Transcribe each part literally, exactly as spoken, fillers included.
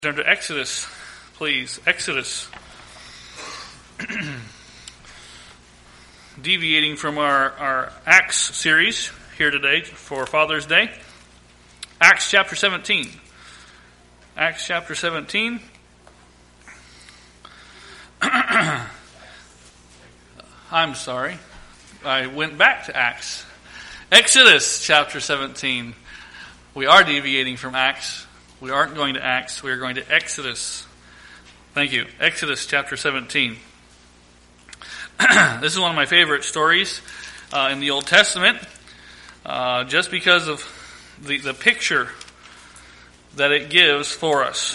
Turn to Exodus, please. Exodus. Deviating from our, our Acts series here today for Father's Day. Acts chapter seventeen. Acts chapter seventeen. I'm sorry. I went back to Acts. Exodus chapter seventeen. We are deviating from Acts. We aren't going to Acts. We are going to Exodus. Thank you. Exodus chapter seventeen. This is one of my favorite stories uh, in the Old Testament, uh, just because of the, the picture that it gives for us.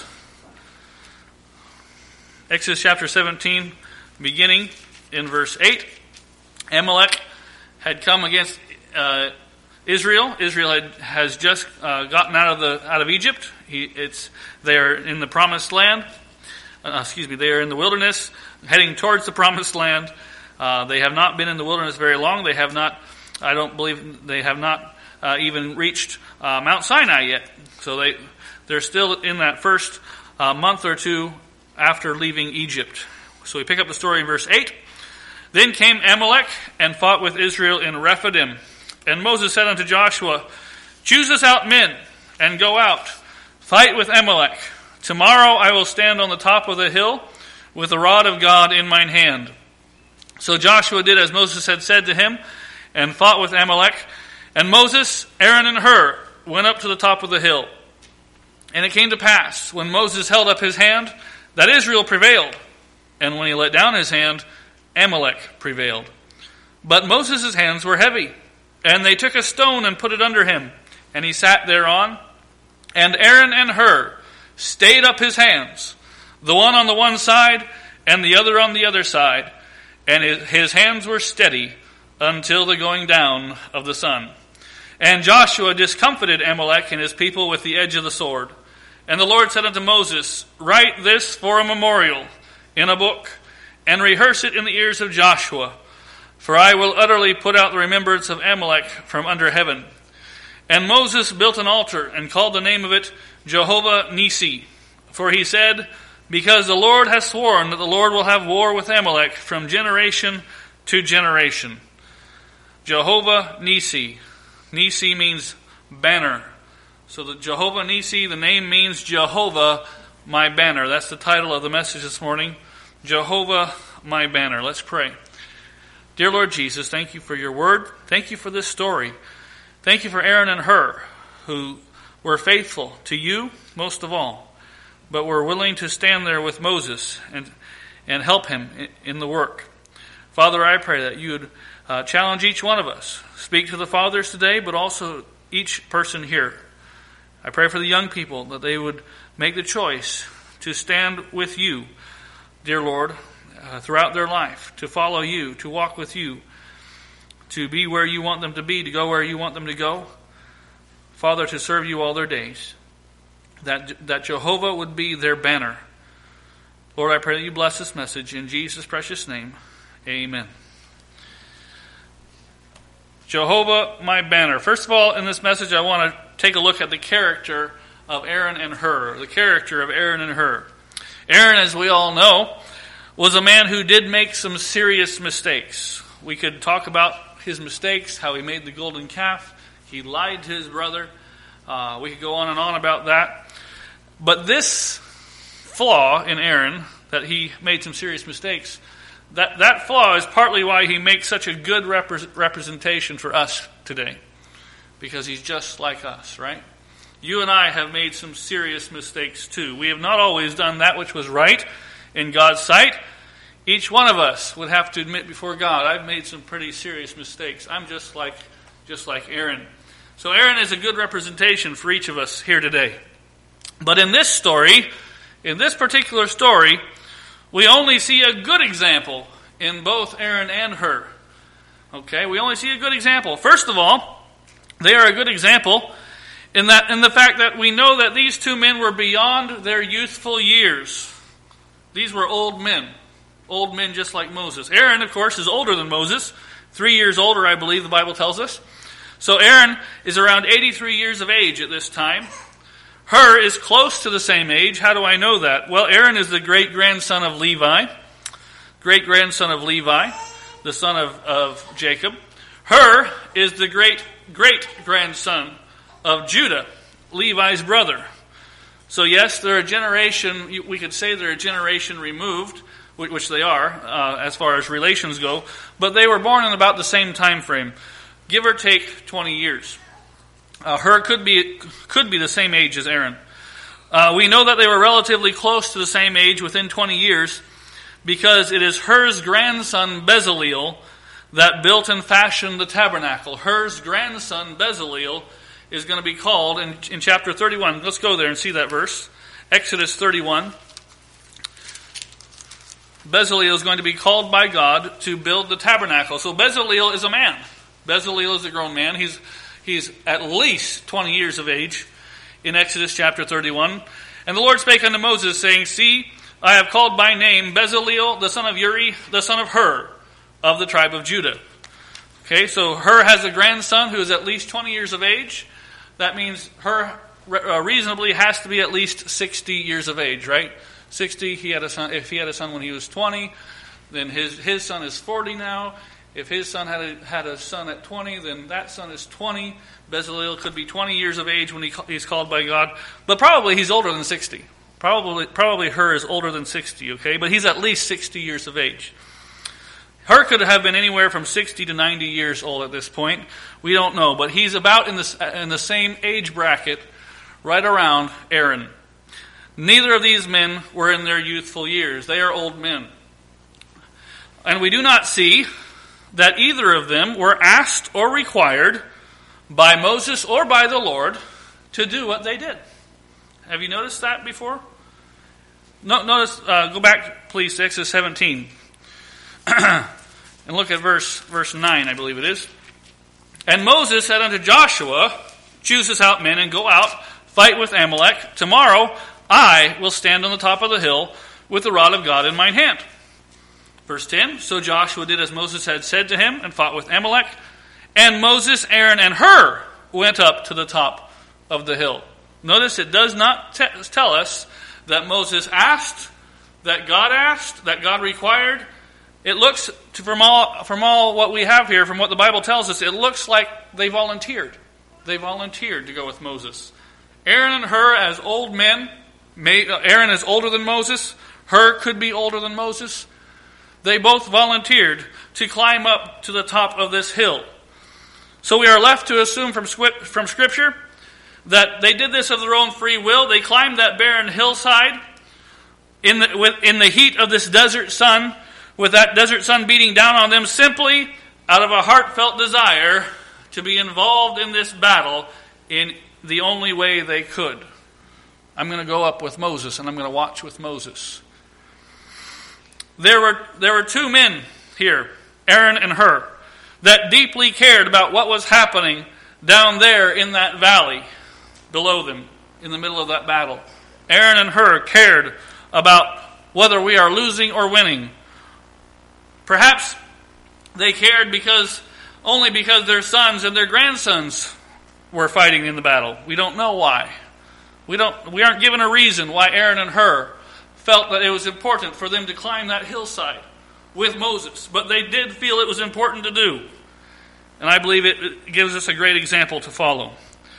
Exodus chapter seventeen, beginning in verse eight. Amalek had come against uh, Israel. Israel had, has just uh, gotten out of the out of Egypt. He, it's they are in the promised land. Uh, excuse me, they are in the wilderness, heading towards the promised land. Uh, they have not been in the wilderness very long. They have not. I don't believe they have not uh, even reached uh, Mount Sinai yet. So they they're still in that first uh, month or two after leaving Egypt. So we pick up the story in verse eight. Then came Amalek and fought with Israel in Rephidim. And Moses said unto Joshua, Choose us out men, and go out, fight with Amalek. Tomorrow I will stand on the top of the hill, with the rod of God in mine hand. So Joshua did as Moses had said to him, and fought with Amalek. And Moses, Aaron, and Hur went up to the top of the hill. And it came to pass, when Moses held up his hand, that Israel prevailed. And when he let down his hand, Amalek prevailed. But Moses' hands were heavy. And they took a stone and put it under him, and he sat thereon. And Aaron and Hur stayed up his hands, the one on the one side, and the other on the other side. And his hands were steady until the going down of the sun. And Joshua discomfited Amalek and his people with the edge of the sword. And the Lord said unto Moses, Write this for a memorial in a book, and rehearse it in the ears of Joshua. For I will utterly put out the remembrance of Amalek from under heaven. And Moses built an altar and called the name of it Jehovah Nissi. For he said, Because the Lord hath sworn that the Lord will have war with Amalek from generation to generation. Jehovah Nissi. Nissi means banner. So the Jehovah Nissi, the name means Jehovah, my banner. That's the title of the message this morning. Jehovah, my banner. Let's pray. Dear Lord Jesus, thank you for your word. Thank you for this story. Thank you for Aaron and Hur, who were faithful to you most of all, but were willing to stand there with Moses and and help him in the work. Father, I pray that you would uh, challenge each one of us. Speak to the fathers today, but also each person here. I pray for the young people that they would make the choice to stand with you, dear Lord, Uh, throughout their life, to follow you, to walk with you, to be where you want them to be, to go where you want them to go. Father, to serve you all their days. That, that Jehovah would be their banner. Lord, I pray that you bless this message in Jesus' precious name. Amen. Jehovah, my banner. First of all, in this message, I want to take a look at the character of Aaron and Hur. The character of Aaron and Hur. Aaron, as we all know, was a man who did make some serious mistakes. We could talk about his mistakes, how he made the golden calf. He lied to his brother. Uh, we could go on and on about that. But this flaw in Aaron, that he made some serious mistakes, that, that flaw is partly why he makes such a good repre- representation for us today. Because he's just like us, right? You and I have made some serious mistakes too. We have not always done that which was right in God's sight. Each one of us would have to admit before God, I've made some pretty serious mistakes. I'm just like just like Aaron. So Aaron is a good representation for each of us here today. But in this story, in this particular story, we only see a good example in both Aaron and Hur. Okay, we only see a good example. First of all, they are a good example in that in the fact that we know that these two men were beyond their youthful years. These were old men. Old men just like Moses. Aaron, of course, is older than Moses. Three years older, I believe the Bible tells us. So Aaron is around eighty-three years of age at this time. Hur is close to the same age. How do I know that? Well, Aaron is the great-grandson of Levi. Great-grandson of Levi, the son of, of Jacob. Hur is the great-great-grandson of Judah, Levi's brother. So yes, they're a generation, we could say they're a generation removed, which they are, uh, as far as relations go, but they were born in about the same time frame, give or take twenty years. Uh, Hur could be could be the same age as Aaron. Uh, we know that they were relatively close to the same age, within twenty years, because it is Hur's grandson Bezaleel that built and fashioned the tabernacle. Hur's grandson Bezaleel is going to be called in, in chapter thirty-one. Let's go there and see that verse. Exodus thirty-one. Bezaleel is going to be called by God to build the tabernacle. So Bezaleel is a man. Bezaleel is a grown man. He's he's at least twenty years of age in Exodus chapter thirty-one. And the Lord spake unto Moses, saying, See, I have called by name Bezaleel, the son of Uri, the son of Hur, of the tribe of Judah. Okay, so Hur has a grandson who is at least twenty years of age. That means Hur reasonably has to be at least sixty years of age, right? sixty, he had a son. If he had a son when he was twenty, then his his son is forty now. If his son had a, had a son at twenty, then that son is twenty. Bezaleel could be twenty years of age when he he's called by God, but probably he's older than sixty. Probably probably Hur is older than sixty, okay? But he's at least sixty years of age. Hur could have been anywhere from sixty to ninety years old at this point. We don't know, but he's about in the in the same age bracket, right around Aaron. Neither of these men were in their youthful years. They are old men. And we do not see that either of them were asked or required by Moses or by the Lord to do what they did. Have you noticed that before? No, notice, uh, go back please to Exodus seventeen. And look at verse, verse nine, I believe it is. And Moses said unto Joshua, Choose us out men and go out, fight with Amalek. Tomorrow I will stand on the top of the hill with the rod of God in mine hand. Verse ten, So Joshua did as Moses had said to him and fought with Amalek. And Moses, Aaron, and Hur went up to the top of the hill. Notice it does not t- tell us that Moses asked, that God asked, that God required. It looks, to, from all from all what we have here, from what the Bible tells us, it looks like they volunteered. They volunteered to go with Moses. Aaron and Hur as old men, may, uh, Aaron is older than Moses, Hur could be older than Moses. They both volunteered to climb up to the top of this hill. So we are left to assume from, from Scripture that they did this of their own free will. They climbed that barren hillside in the, with, in the heat of this desert sun, with that desert sun beating down on them, simply out of a heartfelt desire to be involved in this battle in the only way they could. I'm going to go up with Moses, and I'm going to watch with Moses. There were, there were two men here, Aaron and Hur, that deeply cared about what was happening down there in that valley below them, in the middle of that battle. Aaron and Hur cared about whether we are losing or winning. Perhaps they cared because only because their sons and their grandsons were fighting in the battle. We don't know why. We don't. We aren't given a reason why Aaron and Hur felt that it was important for them to climb that hillside with Moses. But they did feel it was important to do. And I believe it gives us a great example to follow.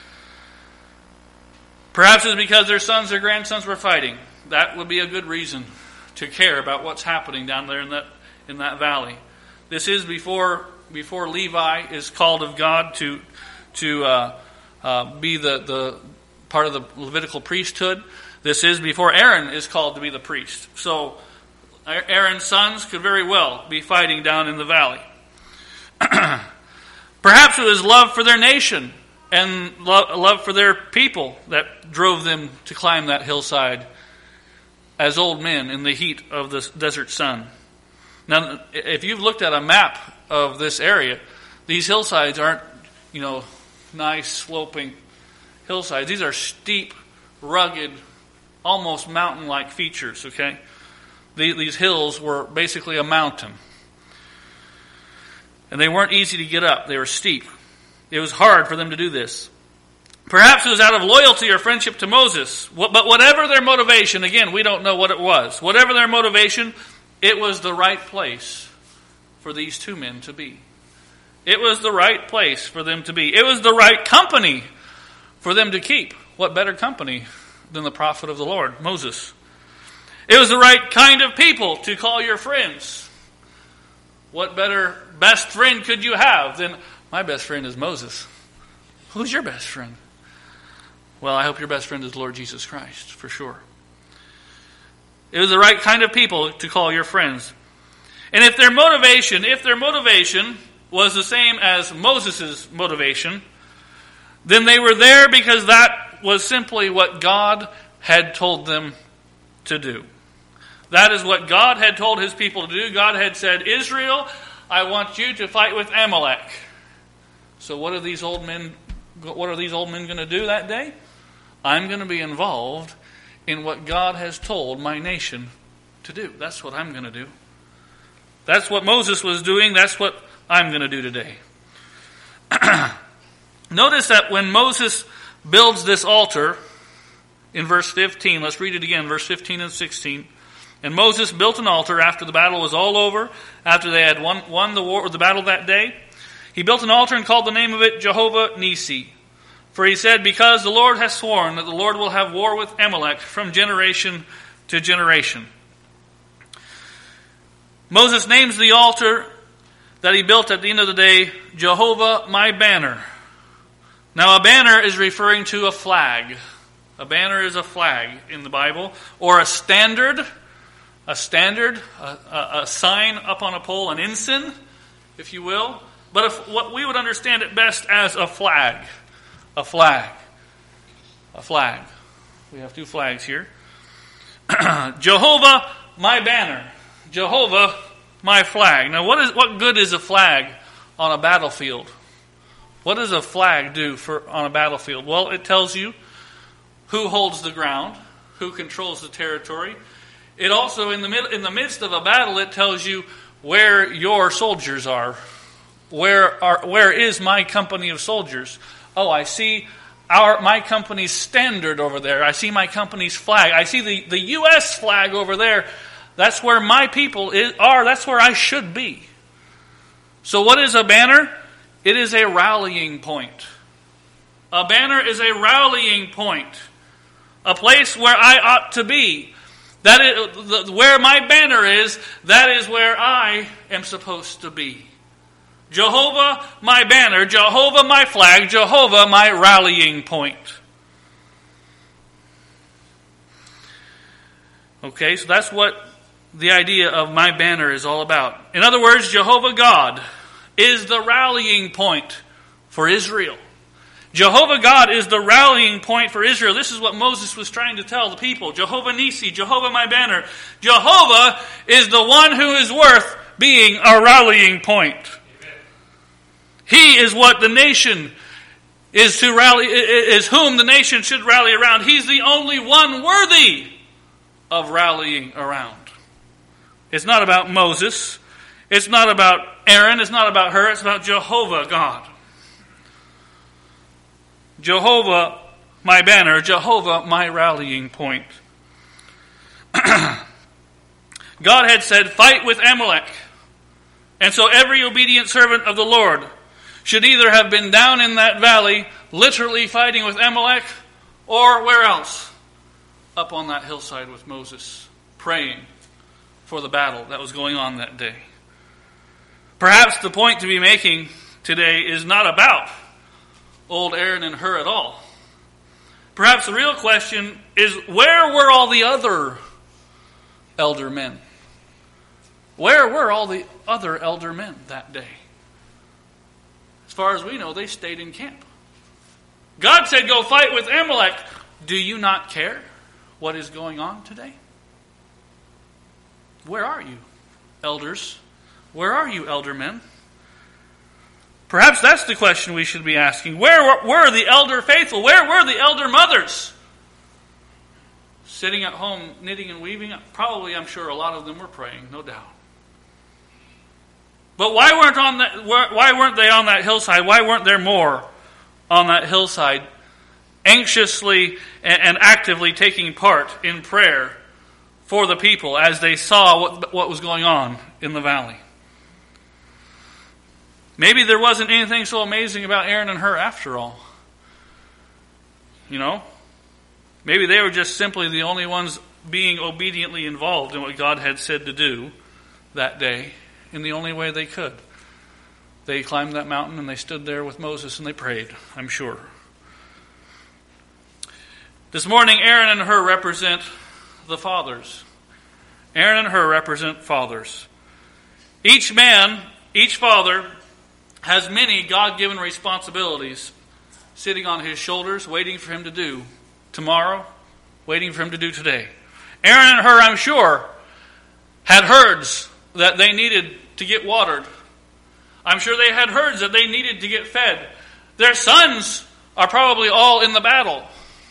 Perhaps it's because their sons or grandsons were fighting. That would be a good reason to care about what's happening down there in that in that valley. This is before before Levi is called of God to to uh, uh, be the, the part of the Levitical priesthood. This is before Aaron is called to be the priest. So Aaron's sons could very well be fighting down in the valley. Perhaps it was love for their nation and love for their people that drove them to climb that hillside as old men in the heat of the desert sun. Now, if you've looked at a map of this area, these hillsides aren't, you know, nice sloping hillsides. These are steep, rugged, almost mountain-like features, okay? These hills were basically a mountain. And they weren't easy to get up. They were steep. It was hard for them to do this. Perhaps it was out of loyalty or friendship to Moses. But whatever their motivation, again, we don't know what it was. Whatever their motivation, it was the right place for these two men to be. It was the right place for them to be. It was the right company for them to keep. What better company than the prophet of the Lord, Moses? It was the right kind of people to call your friends. What better best friend could you have than, my best friend is Moses. Who's your best friend? Well, I hope your best friend is Lord Jesus Christ, for sure. It was the right kind of people to call your friends. And if their motivation, if their motivation was the same as Moses' motivation, then they were there because that was simply what God had told them to do. That is what God had told his people to do. God had said, Israel, I want you to fight with Amalek. So what are these old men, what are these old men going to do that day? I'm going to be involved in what God has told my nation to do. That's what I'm going to do. That's what Moses was doing. That's what I'm going to do today. Notice that when Moses builds this altar in verse fifteen, let's read it again, verse fifteen and sixteen. And Moses built an altar after the battle was all over, after they had won, won the war, the battle that day. He built an altar and called the name of it Jehovah Nissi. For he said, because the Lord has sworn that the Lord will have war with Amalek from generation to generation. Moses names the altar that he built at the end of the day, Jehovah my banner. Now a banner is referring to a flag. A banner is a flag in the Bible, or a standard. A standard, a, a, a sign up on a pole, an ensign, if you will. But if, what we would understand it best as a flag. A flag. A flag. We have two flags here. Jehovah, my banner. Jehovah, my flag. Now, what is what good is a flag on a battlefield? What does a flag do for on a battlefield? Well, it tells you who holds the ground, who controls the territory. It also, in the mid, in the midst of a battle, it tells you where your soldiers are. Where are where is my company of soldiers? Oh, I see our my company's standard over there. I see my company's flag. I see the, the U S flag over there. That's where my people is, are. That's where I should be. So what is a banner? It is a rallying point. A banner is a rallying point. A place where I ought to be. That is, the, where my banner is, that is where I am supposed to be. Jehovah, my banner. Jehovah, my flag. Jehovah, my rallying point. Okay, so that's what the idea of my banner is all about. In other words, Jehovah God is the rallying point for Israel. Jehovah God is the rallying point for Israel. This is what Moses was trying to tell the people. Jehovah Nissi, Jehovah my banner. Jehovah is the one who is worth being a rallying point. Amen. He is what the nation is to rally, is whom the nation should rally around. He's the only one worthy of rallying around. It's not about Moses. It's not about Aaron. It's not about her. It's about Jehovah God. Jehovah, my banner. Jehovah, my rallying point. God had said, fight with Amalek. And so every obedient servant of the Lord should either have been down in that valley, literally fighting with Amalek, or where else? Up on that hillside with Moses, praying for the battle that was going on that day. Perhaps the point to be making today is not about old Aaron and Hur at all. Perhaps the real question is, where were all the other elder men? Where were all the other elder men that day? As far as we know, they stayed in camp. God said, go fight with Amalek. Do you not care what is going on today? Where are you, elders? Where are you, elder men? Perhaps that's the question we should be asking. Where were the elder faithful? Where were the elder mothers? Sitting at home, knitting and weaving? Probably, I'm sure, a lot of them were praying, no doubt. But why weren't on that? Why weren't they on that hillside? Why weren't there more on that hillside anxiously and actively taking part in prayer for the people as they saw what, what was going on in the valley. Maybe there wasn't anything so amazing about Aaron and Hur after all. You know? Maybe they were just simply the only ones being obediently involved in what God had said to do that day in the only way they could. They climbed that mountain and they stood there with Moses and they prayed, I'm sure. This morning, Aaron and Hur represent the fathers. Aaron and Hur represent fathers. Each man, each father, has many God-given responsibilities sitting on his shoulders, waiting for him to do tomorrow, waiting for him to do today. Aaron and Hur, I'm sure, had herds that they needed to get watered. I'm sure they had herds that they needed to get fed. Their sons are probably all in the battle.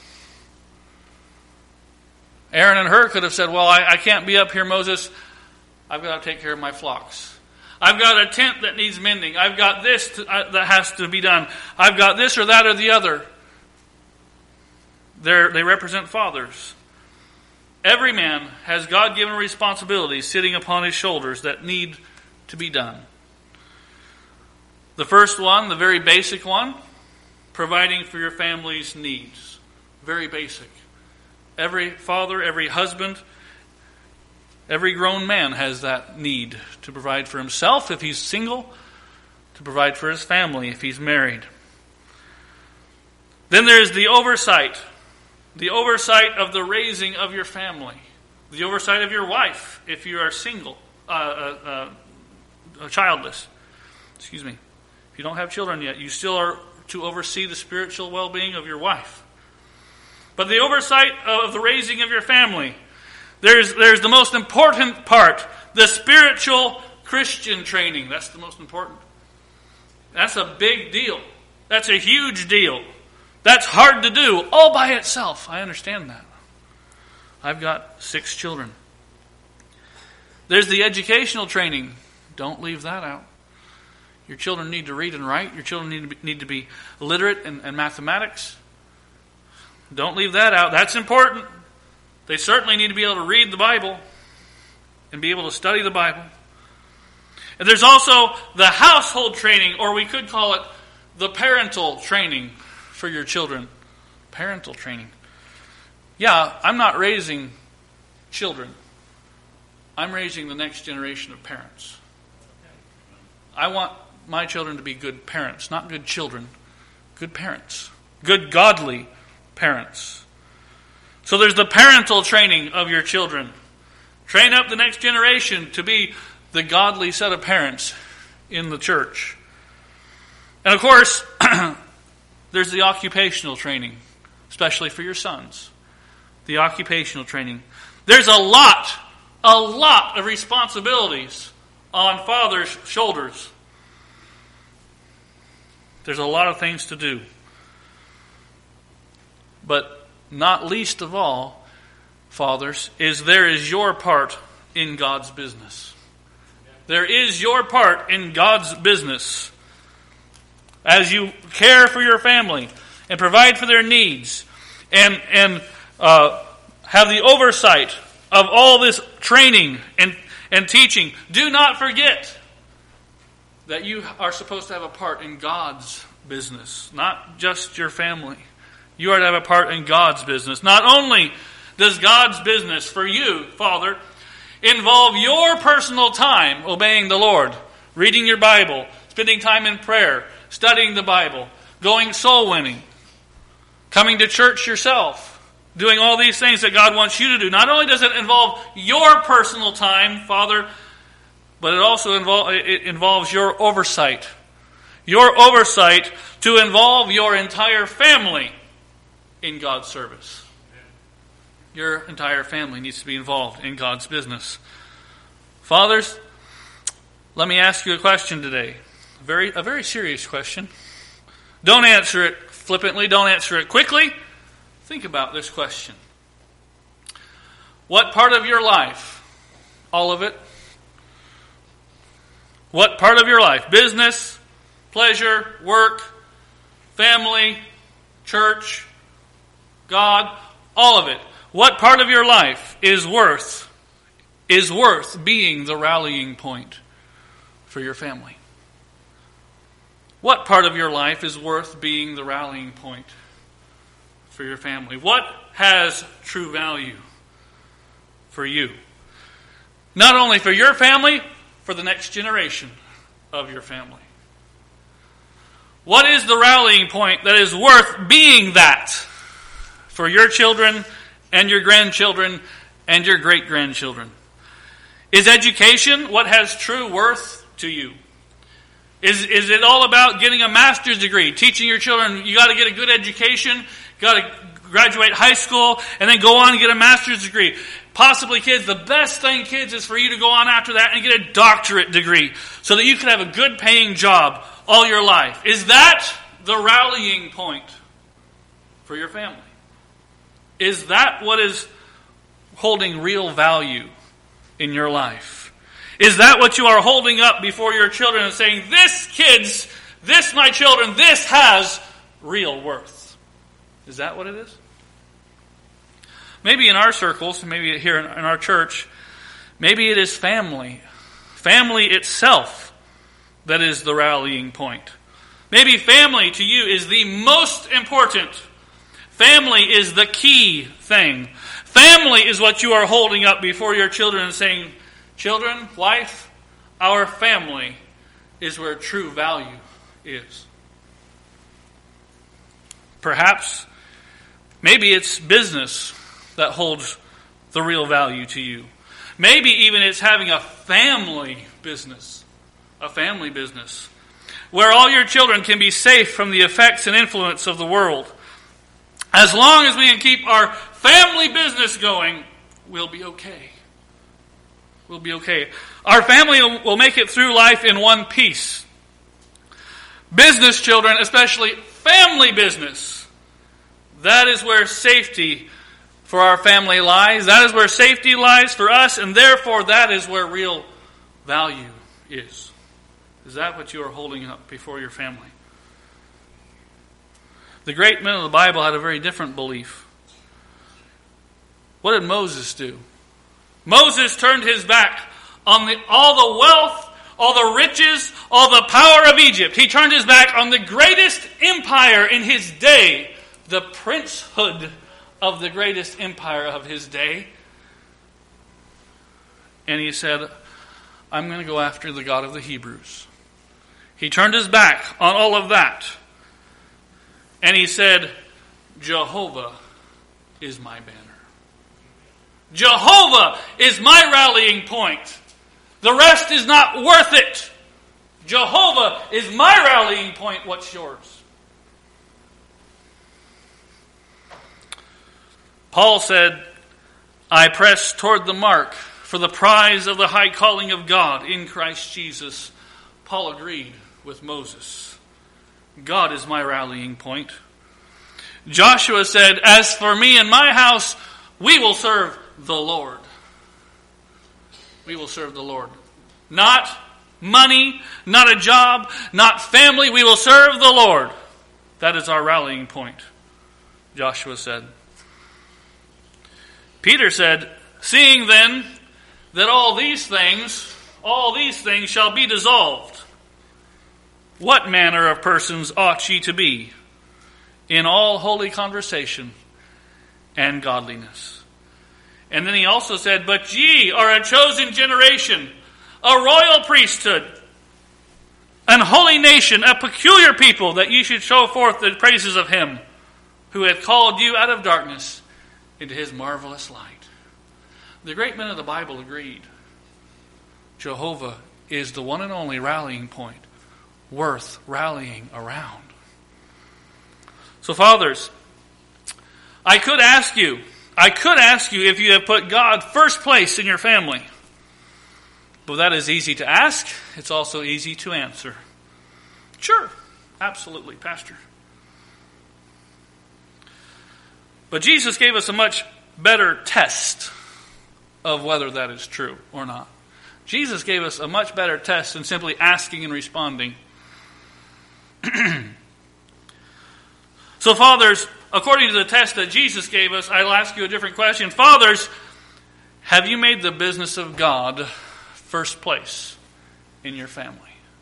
Aaron and Hur could have said, well, I, I can't be up here, Moses. I've got to take care of my flocks. I've got a tent that needs mending. I've got this to, uh, that has to be done. I've got this or that or the other. They're, they represent fathers. Every man has God-given responsibilities sitting upon his shoulders that need to be done. The first one, the very basic one, providing for your family's needs. Very basic. Every father, every husband, every grown man has that need to provide for himself if he's single, to provide for his family if he's married. Then there's the oversight. The oversight of the raising of your family. The oversight of your wife if you are single, uh, uh, uh, childless. Excuse me. If you don't have children yet, you still are to oversee the spiritual well-being of your wife. But the oversight of the raising of your family, there's, there's the most important part, the spiritual Christian training. That's the most important. That's a big deal. That's a huge deal. That's hard to do all by itself. I understand that. I've got six children. There's the educational training. Don't leave that out. Your children need to read and write. Your children need to be, need to be literate in, in mathematics. Don't leave that out. That's important. They certainly need to be able to read the Bible and be able to study the Bible. And there's also the household training, or we could call it the parental training for your children. Parental training. Yeah, I'm not raising children. I'm raising the next generation of parents. I want my children to be good parents, not good children. Good parents. Good godly parents. So there's the parental training of your children. Train up the next generation to be the godly set of parents in the church. And of course, there's the occupational training, especially for your sons. The occupational training. There's a lot, a lot of responsibilities on fathers' shoulders. There's a lot of things to do. But not least of all, fathers, is there is your part in God's business. There is your part in God's business. As you care for your family and provide for their needs and, and uh, have the oversight of all this training and, and teaching, do not forget that you are supposed to have a part in God's business, not just your family. You are to have a part in God's business. Not only does God's business for you, Father, involve your personal time obeying the Lord, reading your Bible, spending time in prayer, studying the Bible, going soul winning, coming to church yourself, doing all these things that God wants you to do. Not only does it involve your personal time, Father, but it also involve, it involves your oversight. Your oversight to involve your entire family in God's service. Your entire family needs to be involved in God's business. Fathers, let me ask you a question today. A very, a very serious question. Don't answer it flippantly. Don't answer it quickly. Think about this question. What part of your life, all of it, what part of your life, business, pleasure, work, family, church, God, all of it. What part of your life is worth, is worth being the rallying point for your family? What part of your life is worth being the rallying point for your family? What has true value for you? Not only for your family, for the next generation of your family. What is the rallying point that is worth being that for your children and your grandchildren and your great-grandchildren? Is education what has true worth to you? Is, is it all about getting a master's degree, teaching your children you got to get a good education, got to graduate high school, and then go on and get a master's degree? Possibly, kids, the best thing, kids, is for you to go on after that and get a doctorate degree so that you can have a good paying job all your life. Is that the rallying point for your family? Is that what is holding real value in your life? Is that what you are holding up before your children and saying, this, kids, this, my children, this has real worth? Is that what it is? Maybe in our circles, maybe here in our church, maybe it is family. Family itself that is the rallying point. Maybe family to you is the most important. Family is the key thing. Family is what you are holding up before your children and saying, children, wife, our family is where true value is. Perhaps, maybe it's business that holds the real value to you. Maybe even it's having a family business. A family business. Where all your children can be safe from the effects and influence of the world. As long as we can keep our family business going, we'll be okay. We'll be okay. Our family will make it through life in one piece. Business children, especially family business. That is where safety for our family lies. That is where safety lies for us, and therefore that is where real value is. Is that what you are holding up before your family? The great men of the Bible had a very different belief. What did Moses do? Moses turned his back on the, all the wealth, all the riches, all the power of Egypt. He turned his back on the greatest empire in his day, the princehood of the greatest empire of his day. And he said, I'm going to go after the God of the Hebrews. He turned his back on all of that. And he said, Jehovah is my banner. Jehovah is my rallying point. The rest is not worth it. Jehovah is my rallying point. What's yours? Paul said, I press toward the mark for the prize of the high calling of God in Christ Jesus. Paul agreed with Moses. God is my rallying point. Joshua said, as for me and my house, we will serve the Lord. We will serve the Lord. Not money, not a job, not family. We will serve the Lord. That is our rallying point, Joshua said. Peter said, seeing then that all these things, all these things shall be dissolved, what manner of persons ought ye to be in all holy conversation and godliness? And then he also said, but ye are a chosen generation, a royal priesthood, an holy nation, a peculiar people, that ye should show forth the praises of him who hath called you out of darkness into his marvelous light. The great men of the Bible agreed. Jehovah is the one and only rallying point worth rallying around. So fathers, I could ask you, I could ask you if you have put God first place in your family. But that is easy to ask. It's also easy to answer. Sure, absolutely, Pastor. But Jesus gave us a much better test of whether that is true or not. Jesus gave us a much better test than simply asking and responding. So fathers, according to the test that Jesus gave us, I'll ask you a different question. Fathers, have you made the business of God first place in your family?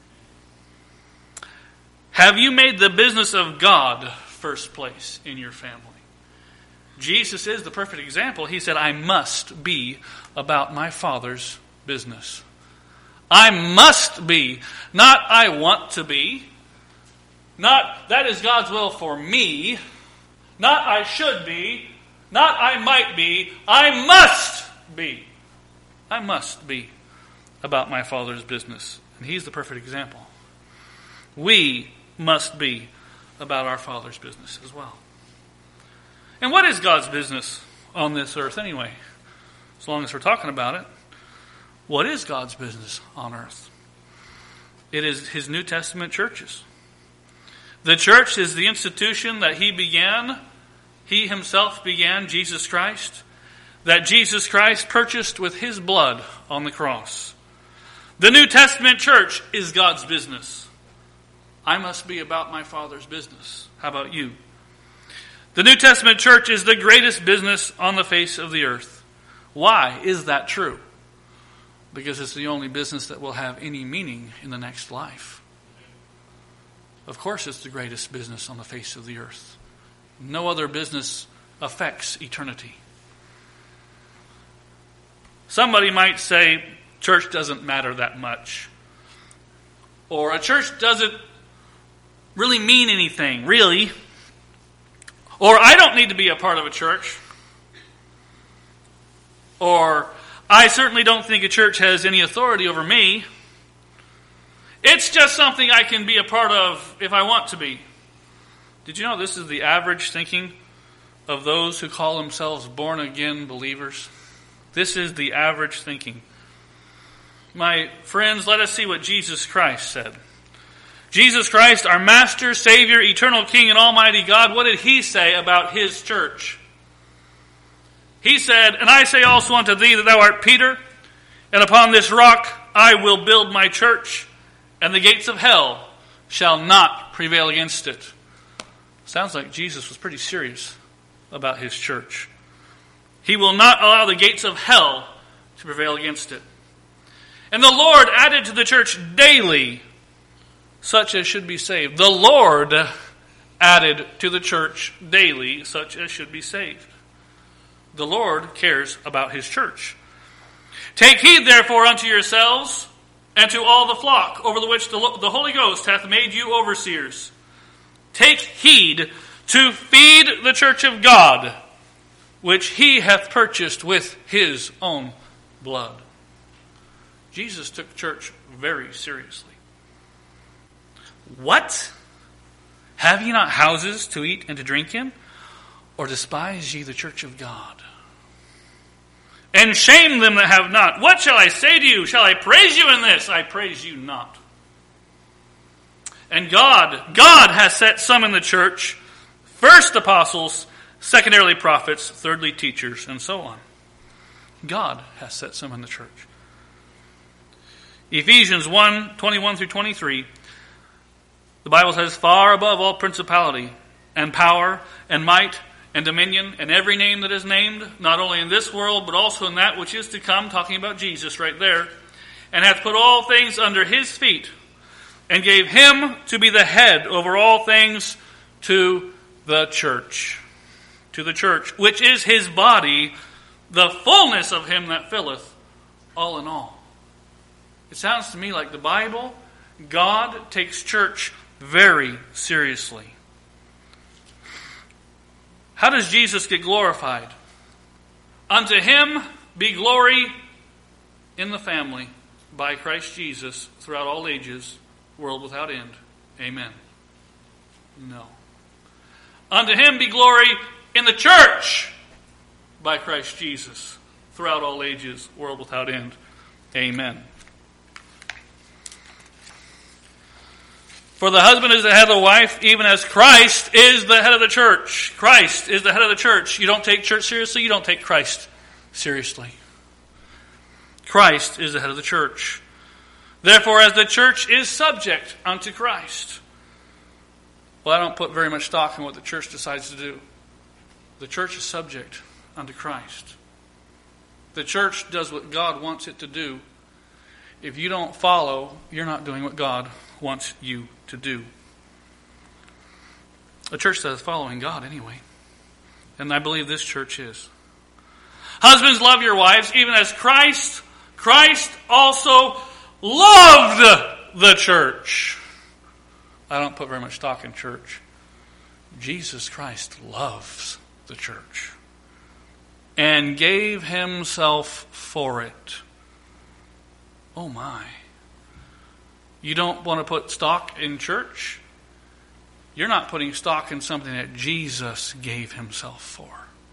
Have you made the business of God first place in your family? Jesus is the perfect example. He said, I must be about my Father's business. I must be. Not I want to be. Not that is God's will for me. Not I should be. Not I might be. I must be. I must be about my Father's business. And He's the perfect example. We must be about our Father's business as well. And what is God's business on this earth anyway? As long as we're talking about it. What is God's business on earth? It is His New Testament churches. The church is the institution that He began. He Himself began, Jesus Christ. That Jesus Christ purchased with His blood on the cross. The New Testament church is God's business. I must be about my Father's business. How about you? The New Testament church is the greatest business on the face of the earth. Why is that true? Because it's the only business that will have any meaning in the next life. Of course it's the greatest business on the face of the earth. No other business affects eternity. Somebody might say, church doesn't matter that much. Or a church doesn't really mean anything, really. Or I don't need to be a part of a church. Or I certainly don't think a church has any authority over me. It's just something I can be a part of if I want to be. Did you know this is the average thinking of those who call themselves born-again believers? This is the average thinking. My friends, let us see what Jesus Christ said. Jesus Christ, our Master, Savior, Eternal King, and Almighty God, what did He say about His church? He said, and I say also unto thee that thou art Peter, and upon this rock I will build my church, and the gates of hell shall not prevail against it. Sounds like Jesus was pretty serious about His church. He will not allow the gates of hell to prevail against it. And the Lord added to the church daily such as should be saved. The Lord added to the church daily such as should be saved. The Lord cares about His church. Take heed therefore unto yourselves and to all the flock over the which the, the Holy Ghost hath made you overseers. Take heed to feed the church of God, which He hath purchased with His own blood. Jesus took church very seriously. What? Have ye not houses to eat and to drink in? Or despise ye the church of God? And shame them that have not. What shall I say to you? Shall I praise you in this? I praise you not. And God, God has set some in the church, first apostles, secondarily prophets, thirdly teachers, and so on. God has set some in the church. Ephesians one, twenty-one through twenty-three, the Bible says, far above all principality and power and might and dominion and every name that is named, not only in this world, but also in that which is to come, talking about Jesus right there, and hath put all things under His feet, and gave Him to be the head over all things to the church. To the church, which is His body, the fullness of Him that filleth all in all. It sounds to me like the Bible, God takes church very seriously. How does Jesus get glorified? Unto Him be glory in the family by Christ Jesus throughout all ages, world without end. Amen. No. Unto Him be glory in the church by Christ Jesus throughout all ages, world without end. Amen. For the husband is the head of the wife, even as Christ is the head of the church. Christ is the head of the church. You don't take church seriously, you don't take Christ seriously. Christ is the head of the church. Therefore, as the church is subject unto Christ. Well, I don't put very much stock in what the church decides to do. The church is subject unto Christ. The church does what God wants it to do. If you don't follow, you're not doing what God wants you to do. A church that is following God anyway. And I believe this church is. Husbands, love your wives, even as Christ, Christ also loved the church. I don't put very much stock in church. Jesus Christ loves the church and gave himself for it. Oh my. You don't want to put stock in church? You're not putting stock in something that Jesus gave himself for.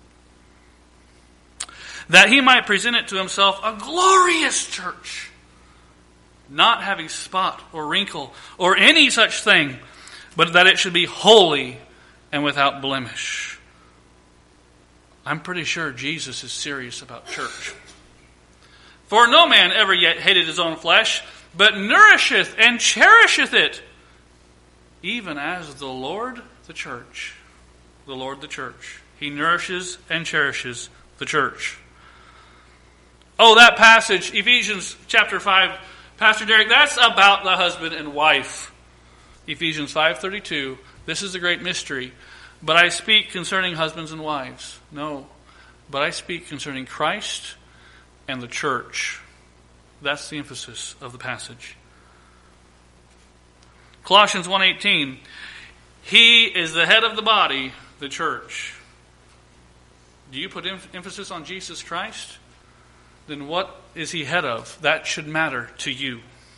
That he might present it to himself a glorious church, not having spot or wrinkle or any such thing, but that it should be holy and without blemish. I'm pretty sure Jesus is serious about church. For no man ever yet hated his own flesh, but nourisheth and cherisheth it, even as the Lord the church. The Lord the church. He nourishes and cherishes the church. Oh, that passage, Ephesians chapter five, Pastor Derek, that's about the husband and wife. Ephesians five thirty-two, this is a great mystery. But I speak concerning husbands and wives. No, but I speak concerning Christ and the church. That's the emphasis of the passage. Colossians one eighteen, he is the head of the body, the church. Do you put emphasis on Jesus Christ? Then what is he head of? That should matter to you.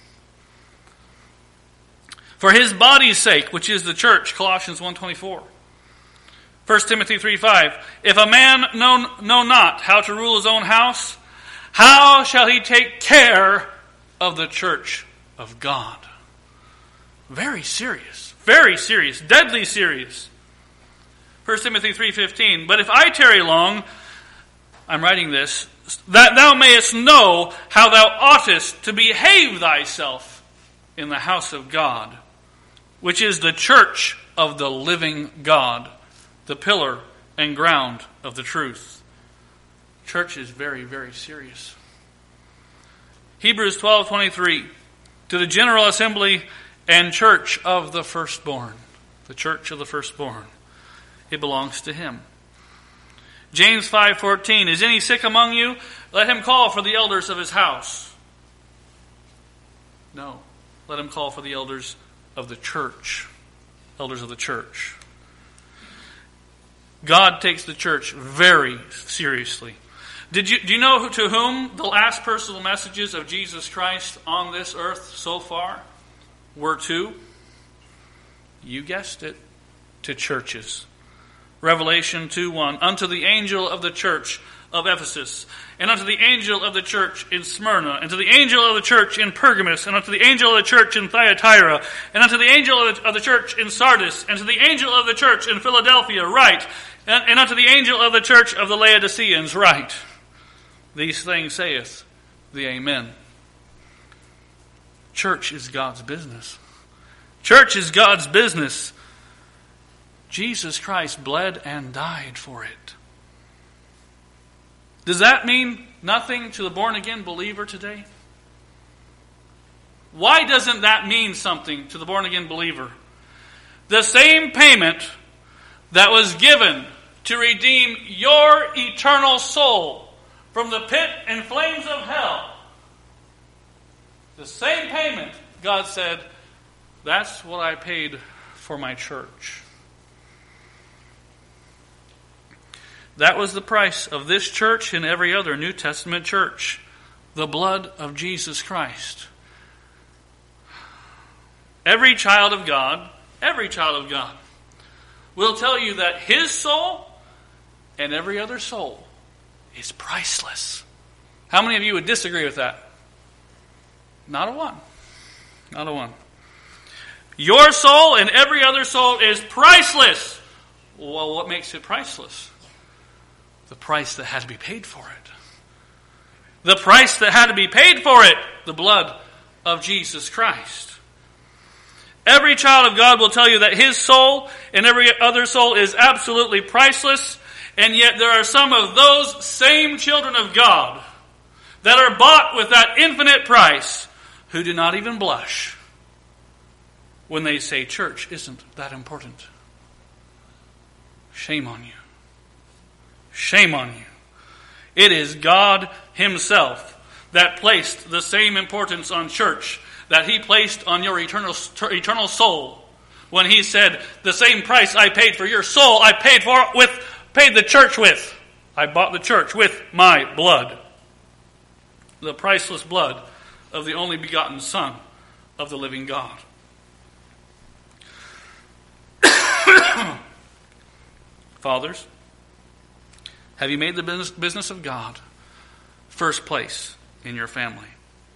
For his body's sake, which is the church, Colossians one twenty-four. First Timothy three five, if a man know, know not how to rule his own house, how shall he take care of the church of God? Very serious. Very serious. Deadly serious. First Timothy three fifteen, but if I tarry long, I'm writing this, that thou mayest know how thou oughtest to behave thyself in the house of God, which is the church of the living God, the pillar and ground of the truth. Church is very, very serious. Hebrews twelve twenty-three, to the general assembly and church of the firstborn. The church of the firstborn. It belongs to him. James five fourteen, is any sick among you? Let him call for the elders of his house. No, let him call for the elders of the church. Elders of the church. God takes the church very seriously. Did you, do you know to whom the last personal messages of Jesus Christ on this earth so far were to? You guessed it, to churches. Revelation two one, unto the angel of the church of Ephesus, and unto the angel of the church in Smyrna, and to the angel of the church in Pergamos, and unto the angel of the church in Thyatira, and unto the angel of the, of the church in Sardis, and to the angel of the church in Philadelphia, write, and, and unto the angel of the church of the Laodiceans, write. These things saith the Amen. Church is God's business. Church is God's business. Jesus Christ bled and died for it. Does that mean nothing to the born-again believer today? Why doesn't that mean something to the born-again believer? The same payment that was given to redeem your eternal soul from the pit and flames of hell. The same payment, God said, that's what I paid for my church. That was the price of this church and every other New Testament church. The blood of Jesus Christ. Every child of God, every child of God, will tell you that his soul and every other soul is priceless. How many of you would disagree with that? Not a one. Not a one. Your soul and every other soul is priceless. Well, what makes it priceless? The price that had to be paid for it. The price that had to be paid for it. The blood of Jesus Christ. Every child of God will tell you that his soul and every other soul is absolutely priceless. And yet there are some of those same children of God that are bought with that infinite price who do not even blush when they say church isn't that important. Shame on you. Shame on you. It is God Himself that placed the same importance on church that He placed on your eternal, eternal soul. When He said, the same price I paid for your soul, I paid for with, paid the church with. I bought the church with my blood. The priceless blood of the only begotten Son of the living God. Fathers, have you made the business, business of God first place in your family?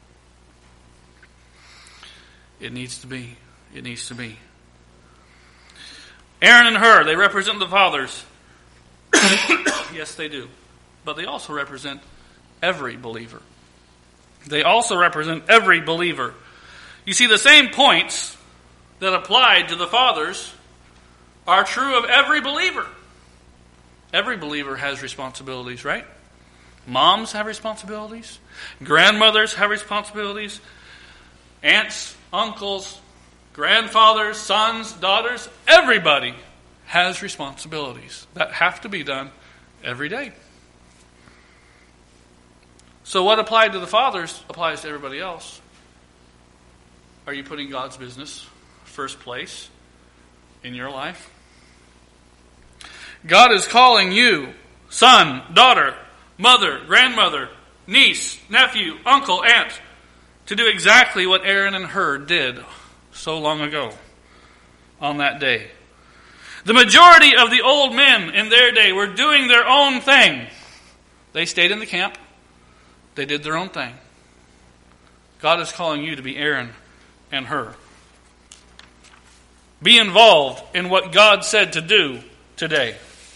It needs to be. It needs to be. Aaron and Hur, they represent the fathers. Yes, they do. But they also represent every believer. They also represent every believer. You see, the same points that applied to the fathers are true of every believer. Every believer has responsibilities, right? Moms have responsibilities. Grandmothers have responsibilities. Aunts, uncles, grandfathers, sons, daughters, everybody has responsibilities that have to be done every day. So what applied to the fathers applies to everybody else. Are you putting God's business first place in your life? God is calling you, son, daughter, mother, grandmother, niece, nephew, uncle, aunt, to do exactly what Aaron and Hur did so long ago on that day. The majority of the old men in their day were doing their own thing. They stayed in the camp. They did their own thing. God is calling you to be Aaron and Hur. Be involved in what God said to do today.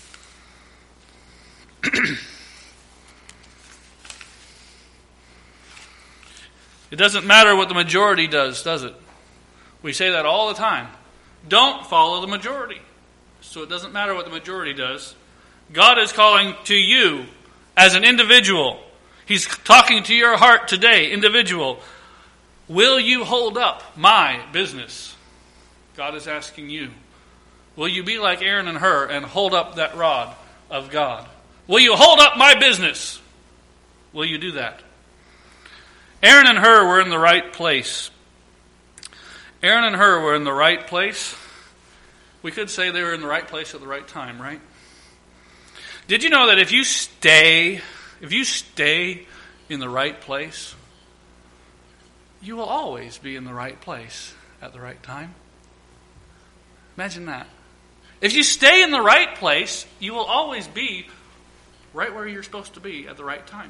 It doesn't matter what the majority does, does it? We say that all the time. Don't follow the majority. So it doesn't matter what the majority does. God is calling to you as an individual. He's talking to your heart today, individual. Will you hold up my business? God is asking you. Will you be like Aaron and Hur and hold up that rod of God? Will you hold up my business? Will you do that? Aaron and Hur were in the right place. Aaron and Hur were in the right place. We could say they were in the right place at the right time, right? Did you know that if you stay, if you stay in the right place, you will always be in the right place at the right time? Imagine that. If you stay in the right place, you will always be right where you're supposed to be at the right time.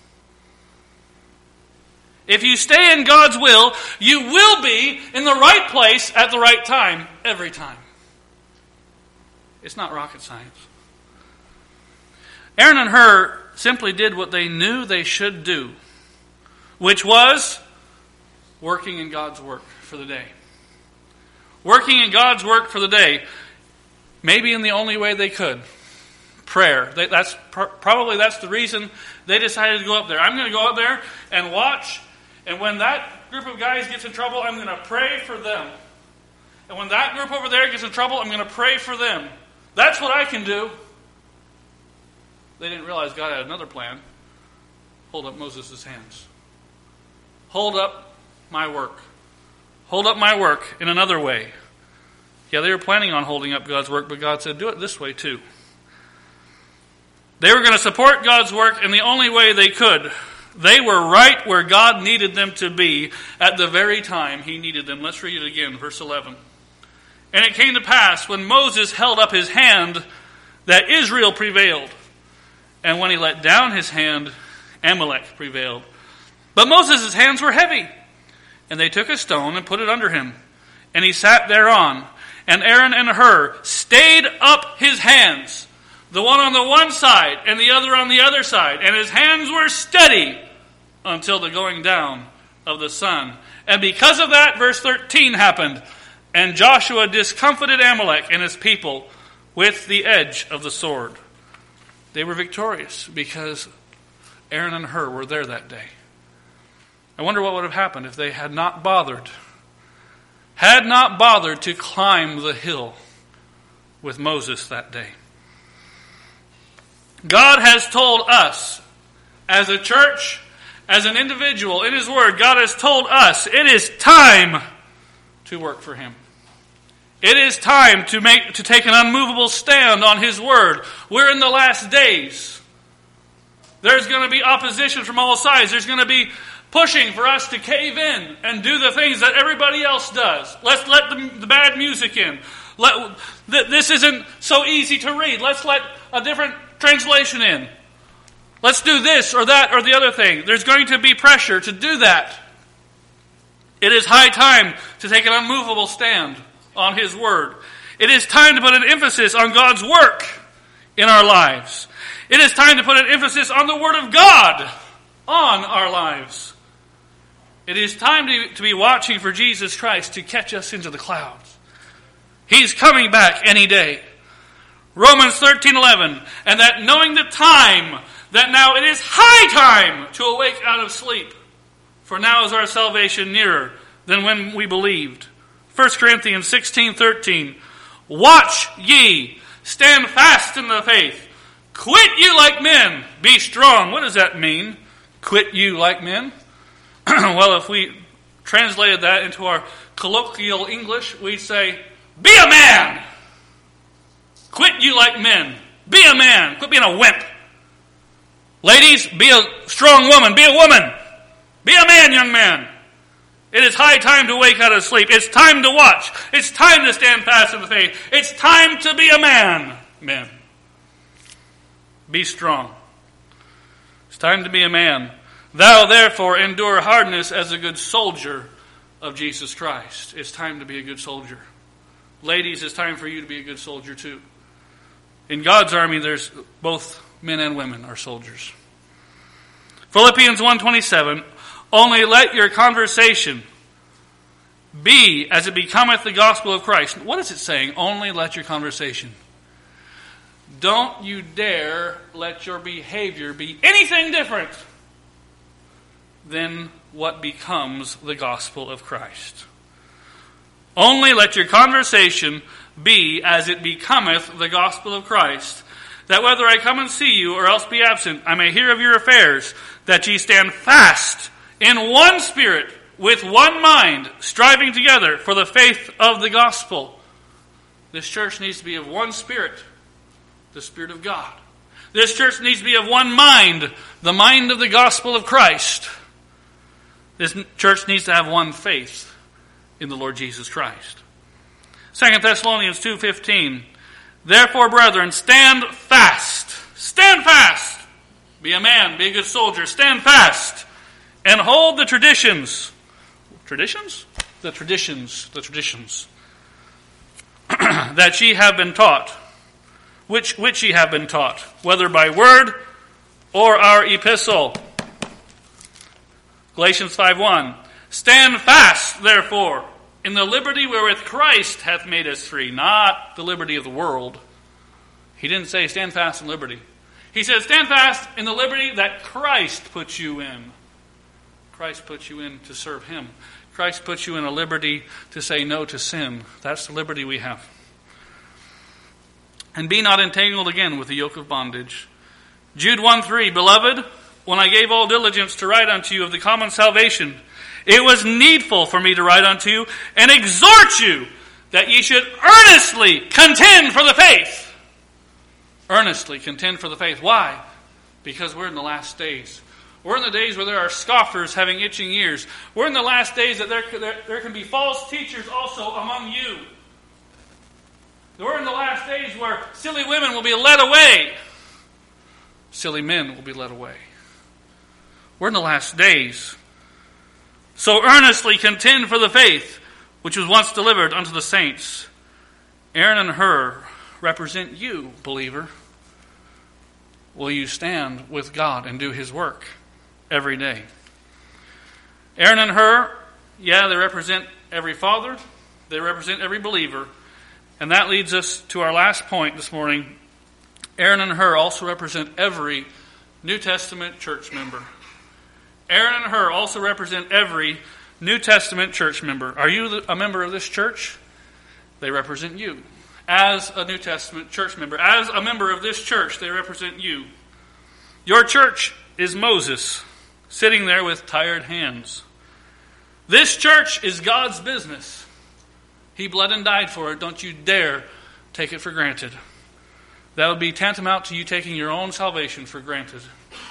If you stay in God's will, you will be in the right place at the right time every time. It's not rocket science. Aaron and Hur simply did what they knew they should do, which was working in God's work for the day. Working in God's work for the day, maybe in the only way they could. Prayer. They, that's pr- probably that's the reason they decided to go up there. I'm going to go up there and watch, and when that group of guys gets in trouble, I'm going to pray for them. And when that group over there gets in trouble, I'm going to pray for them. That's what I can do. They didn't realize God had another plan. Hold up Moses' hands. Hold up my work. Hold up my work in another way. Yeah, they were planning on holding up God's work, but God said, do it this way too. They were going to support God's work in the only way they could. They were right where God needed them to be at the very time He needed them. Let's read it again, verse eleven. And it came to pass, when Moses held up his hand, that Israel prevailed. And when he let down his hand, Amalek prevailed. But Moses' hands were heavy. And they took a stone and put it under him. And he sat thereon. And Aaron and Hur stayed up his hands, the one on the one side and the other on the other side. And his hands were steady until the going down of the sun. And because of that, verse thirteen happened. And Joshua discomfited Amalek and his people with the edge of the sword. They were victorious because Aaron and Hur were there that day. I wonder what would have happened if they had not bothered, had not bothered to climb the hill with Moses that day. God has told us, as a church, as an individual, in His Word, God has told us it is time to work for Him. It is time to make to take an unmovable stand on His Word. We're in the last days. There's going to be opposition from all sides. There's going to be pushing for us to cave in and do the things that everybody else does. Let's let the, the bad music in. Let, th- this isn't so easy to read. Let's let a different translation in. Let's do this or that or the other thing. There's going to be pressure to do that. It is high time to take an unmovable stand on His Word. It is time to put an emphasis on God's work in our lives. It is time to put an emphasis on the Word of God on our lives. It is time to, to be watching for Jesus Christ to catch us into the clouds. He's coming back any day. Romans thirteen eleven, and that knowing the time, that now it is high time to awake out of sleep. For now is our salvation nearer than when we believed. First Corinthians sixteen thirteen, watch ye, stand fast in the faith. Quit you like men, be strong. What does that mean? Quit you like men? Well, if we translated that into our colloquial English, we'd say, be a man. Quit you like men. Be a man. Quit being a wimp. Ladies, be a strong woman. Be a woman. Be a man, young man. It is high time to wake out of sleep. It's time to watch. It's time to stand fast in the faith. It's time to be a man. Men. Be strong. It's time to be a man. Thou therefore endure hardness as a good soldier of Jesus Christ. It's time to be a good soldier. Ladies, it's time for you to be a good soldier too. In God's army, there's both men and women are soldiers. Philippians one twenty-seven, only let your conversation be as it becometh the gospel of Christ. What is it saying? Only let your conversation. Don't you dare let your behavior be anything different than what becomes the gospel of Christ. Only let your conversation be as it becometh the gospel of Christ, that whether I come and see you or else be absent, I may hear of your affairs, that ye stand fast in one spirit, with one mind, striving together for the faith of the gospel. This church needs to be of one spirit, the Spirit of God. This church needs to be of one mind, the mind of the gospel of Christ. This church needs to have one faith in the Lord Jesus Christ. Second Thessalonians two fifteen, therefore, brethren, stand fast. Stand fast. Be a man, be a good soldier. Stand fast and hold the traditions. Traditions? The traditions. The traditions. that ye have been taught. Which, which ye have been taught, whether by word or our epistle. Galatians five one, stand fast, therefore, in the liberty wherewith Christ hath made us free, not the liberty of the world. He didn't say stand fast in liberty. He said stand fast in the liberty that Christ put you in. Christ put you in to serve Him. Christ put you in a liberty to say no to sin. That's the liberty we have. And be not entangled again with the yoke of bondage. Jude one three, beloved, when I gave all diligence to write unto you of the common salvation, it was needful for me to write unto you and exhort you that ye should earnestly contend for the faith. Earnestly contend for the faith. Why? Because we're in the last days. We're in the days where there are scoffers having itching ears. We're in the last days that there, there, there can be false teachers also among you. We're in the last days where silly women will be led away. Silly men will be led away. We're in the last days. So earnestly contend for the faith which was once delivered unto the saints. Aaron and Hur represent you, believer. Will you stand with God and do His work every day? Aaron and Hur, yeah, they represent every father. They represent every believer. And that leads us to our last point this morning. Aaron and Hur also represent every New Testament church member. Aaron and Hur also represent every New Testament church member. Are you a member of this church? They represent you. As a New Testament church member, as a member of this church, they represent you. Your church is Moses, sitting there with tired hands. This church is God's business. He bled and died for it. Don't you dare take it for granted. That would be tantamount to you taking your own salvation for granted.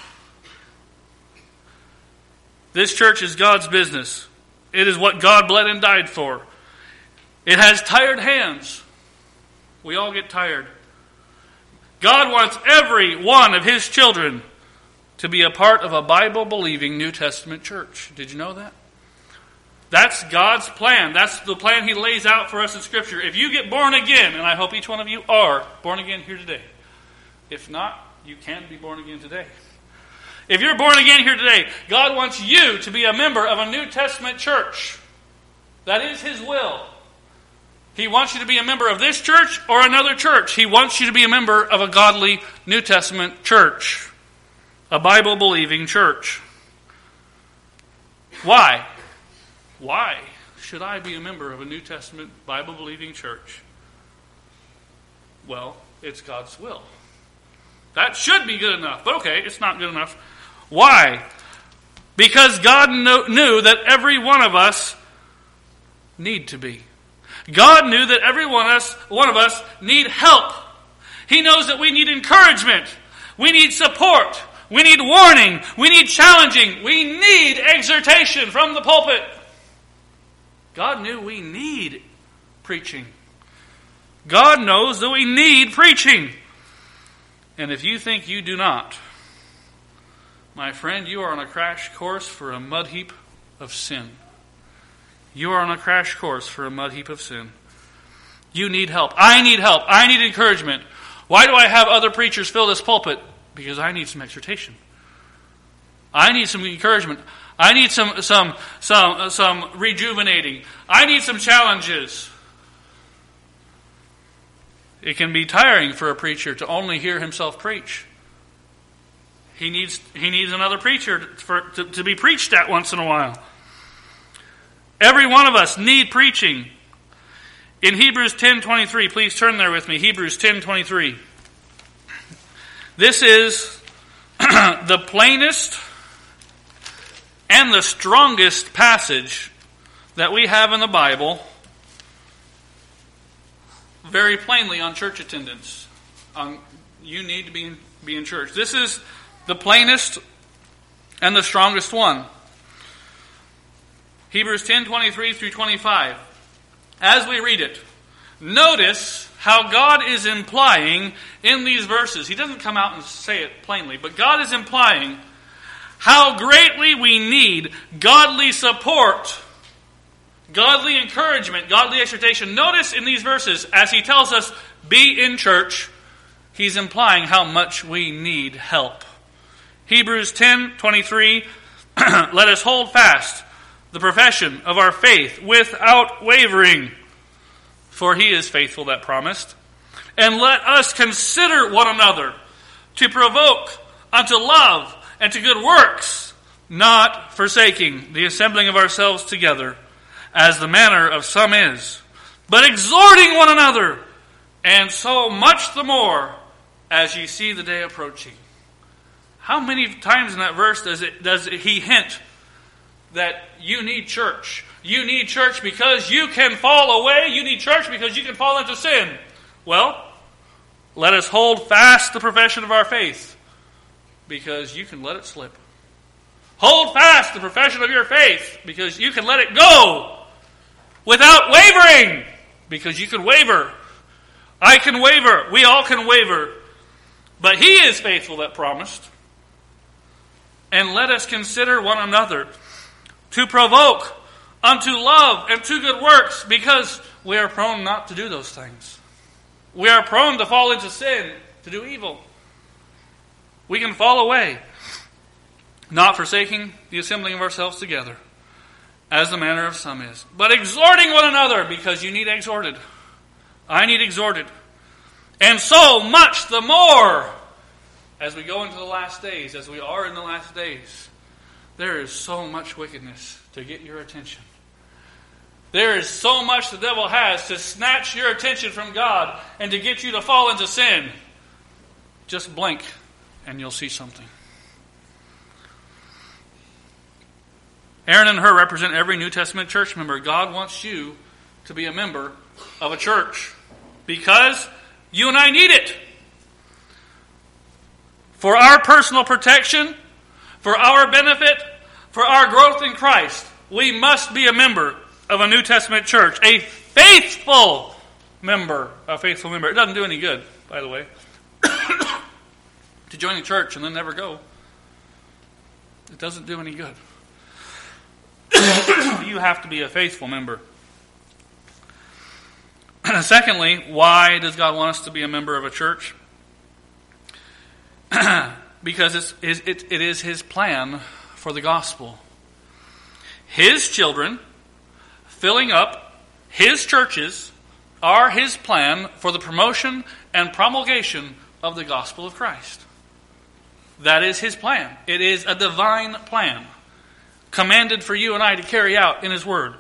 This church is God's business. It is what God bled and died for. It has tired hands. We all get tired. God wants every one of His children to be a part of a Bible-believing New Testament church. Did you know that? That's God's plan. That's the plan He lays out for us in Scripture. If you get born again, and I hope each one of you are born again here today. If not, you can be born again today. If you're born again here today, God wants you to be a member of a New Testament church. That is His will. He wants you to be a member of this church or another church. He wants you to be a member of a godly New Testament church. A Bible-believing church. Why? Why should I be a member of a New Testament Bible-believing church? Well, it's God's will. That should be good enough, but okay, it's not good enough. Why? Because God knew that every one of us need to be. God knew that every one of us, one of us need help. He knows that we need encouragement. We need support. We need warning. We need challenging. We need exhortation from the pulpit. God knew we need preaching. God knows that we need preaching. And if you think you do not, my friend, you are on a crash course for a mud heap of sin. You are on a crash course for a mud heap of sin. You need help. I need help. I need encouragement. Why do I have other preachers fill this pulpit? Because I need some exhortation. I need some encouragement. I need some some some some rejuvenating. I need some challenges. It can be tiring for a preacher to only hear himself preach. He needs he needs another preacher for, to, to be preached at once in a while. Every one of us need preaching. In Hebrews ten twenty-three, please turn there with me. Hebrews ten twenty-three. This is the plainest and the strongest passage that we have in the Bible, very plainly on church attendance. Um, you need to be in, be in church. This is the plainest and the strongest one. Hebrews ten twenty-three through twenty-five. As we read it, notice how God is implying in these verses. He doesn't come out and say it plainly, but God is implying how greatly we need godly support, godly encouragement, godly exhortation. Notice in these verses, as he tells us, be in church, he's implying how much we need help. Hebrews ten twenty-three, let us hold fast the profession of our faith without wavering, for he is faithful that promised. And let us consider one another to provoke unto love and to good works, not forsaking the assembling of ourselves together, as the manner of some is, but exhorting one another, and so much the more as ye see the day approaching. How many times in that verse does it does he hint that you need church? You need church because you can fall away. You need church because you can fall into sin. Well, let us hold fast the profession of our faith, because you can let it slip. Hold fast the profession of your faith, because you can let it go without wavering, because you can waver. I can waver. We all can waver. But he is faithful that promised. And let us consider one another to provoke unto love and to good works, because we are prone not to do those things. We are prone to fall into sin, to do evil. We can fall away, not forsaking the assembling of ourselves together, as the manner of some is, but exhorting one another, because you need exhorted. I need exhorted. And so much the more as we go into the last days, as we are in the last days, there is so much wickedness to get your attention. There is so much the devil has to snatch your attention from God and to get you to fall into sin. Just blink and you'll see something. Aaron and Hur represent every New Testament church member. God wants you to be a member of a church because you and I need it. For our personal protection, for our benefit, for our growth in Christ, we must be a member of a New Testament church. A faithful member. A faithful member. It doesn't do any good, by the way, to join a church and then never go. It doesn't do any good. You have to be a faithful member. Secondly, why does God want us to be a member of a church? Because it's, it, it is His plan for the gospel. His children filling up His churches are His plan for the promotion and promulgation of the gospel of Christ. That is His plan. It is a divine plan commanded for you and I to carry out in His Word.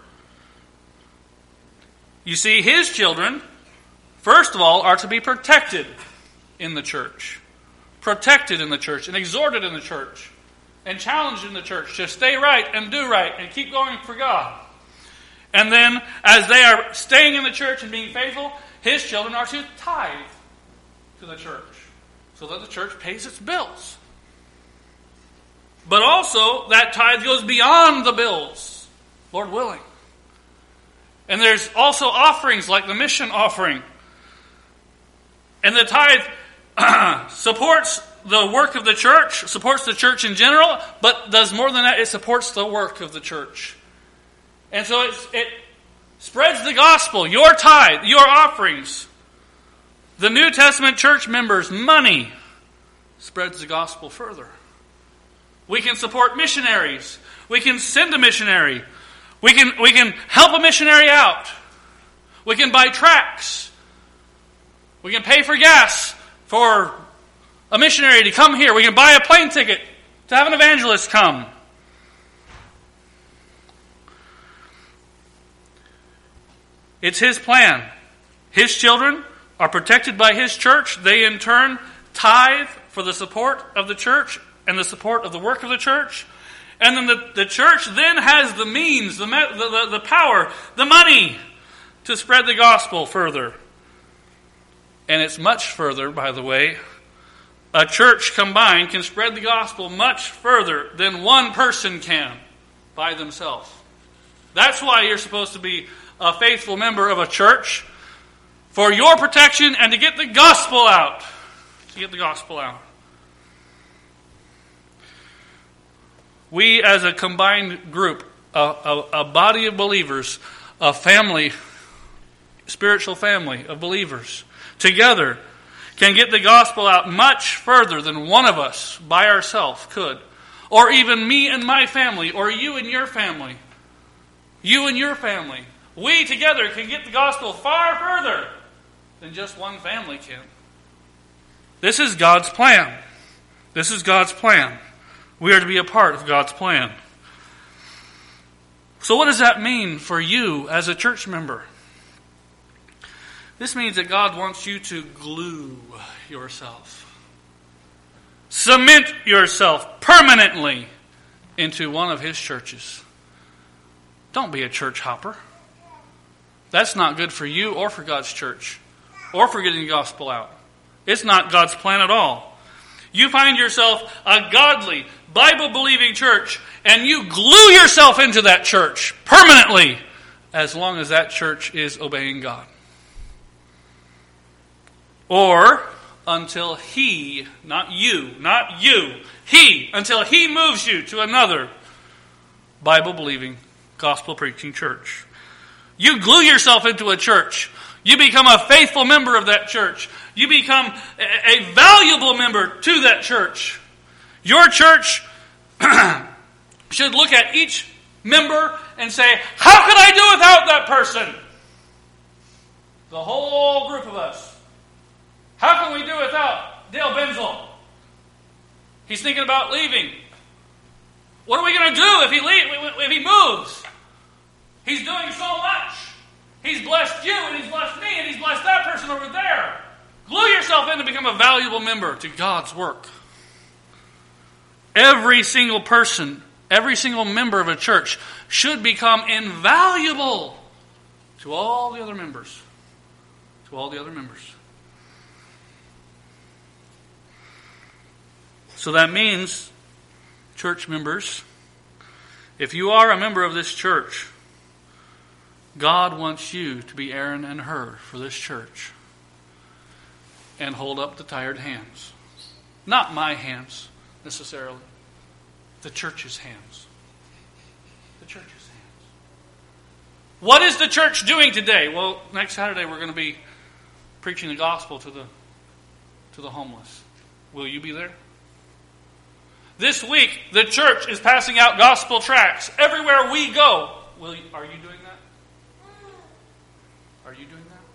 You see, His children, first of all, are to be protected in the church. Protected in the church and exhorted in the church and challenged in the church to stay right and do right and keep going for God. And then, as they are staying in the church and being faithful, His children are to tithe to the church so that the church pays its bills. But also, that tithe goes beyond the bills, Lord willing. And there's also offerings like the mission offering. And the tithe supports the work of the church, supports the church in general, but does more than that, it supports the work of the church. And so it's, it spreads the gospel, your tithe, your offerings. The New Testament church members' money spreads the gospel further. We can support missionaries. We can send a missionary. We can, we can help a missionary out. We can buy tracts. We can pay for gas for a missionary to come here. We can buy a plane ticket to have an evangelist come. It's His plan. His children are protected by His church. They in turn tithe for the support of the church and the support of the work of the church. And then the, the church then has the means, the, the, the power, the money to spread the gospel further. And it's much further, by the way. A church combined can spread the gospel much further than one person can by themselves. That's why you're supposed to be a faithful member of a church, for your protection and to get the gospel out. To get the gospel out. We as a combined group, a, a, a body of believers, a family, spiritual family of believers, together can get the gospel out much further than one of us by ourselves could. Or even me and my family, or you and your family. You and your family. We together can get the gospel far further than just one family can. This is God's plan. This is God's plan. We are to be a part of God's plan. So what does that mean for you as a church member? This means that God wants you to glue yourself. Cement yourself permanently into one of His churches. Don't be a church hopper. That's not good for you or for God's church or for getting the gospel out. It's not God's plan at all. You find yourself a godly, Bible-believing church, and you glue yourself into that church permanently as long as that church is obeying God. Or until He, not you, not you, He, until He moves you to another Bible-believing, gospel-preaching church. You glue yourself into a church. You become a faithful member of that church. You become a, a valuable member to that church. Your church should look at each member and say, how could I do without that person? The whole group of us. How can we do without Dale Benzel? He's thinking about leaving. What are we going to do if he leave, if he moves? He's doing so much. He's blessed you, and he's blessed me, and he's blessed that person over there. Glue yourself in to become a valuable member to God's work. Every single person, every single member of a church should become invaluable to all the other members. To all the other members. So that means, church members, if you are a member of this church, God wants you to be Aaron and Hur for this church. And hold up the tired hands. Not my hands, necessarily. The church's hands. The church's hands. What is the church doing today? Well, next Saturday we're going to be preaching the gospel to the to the homeless. Will you be there? This week, the church is passing out gospel tracts everywhere we go. Will you, are you doing that? Are you doing that?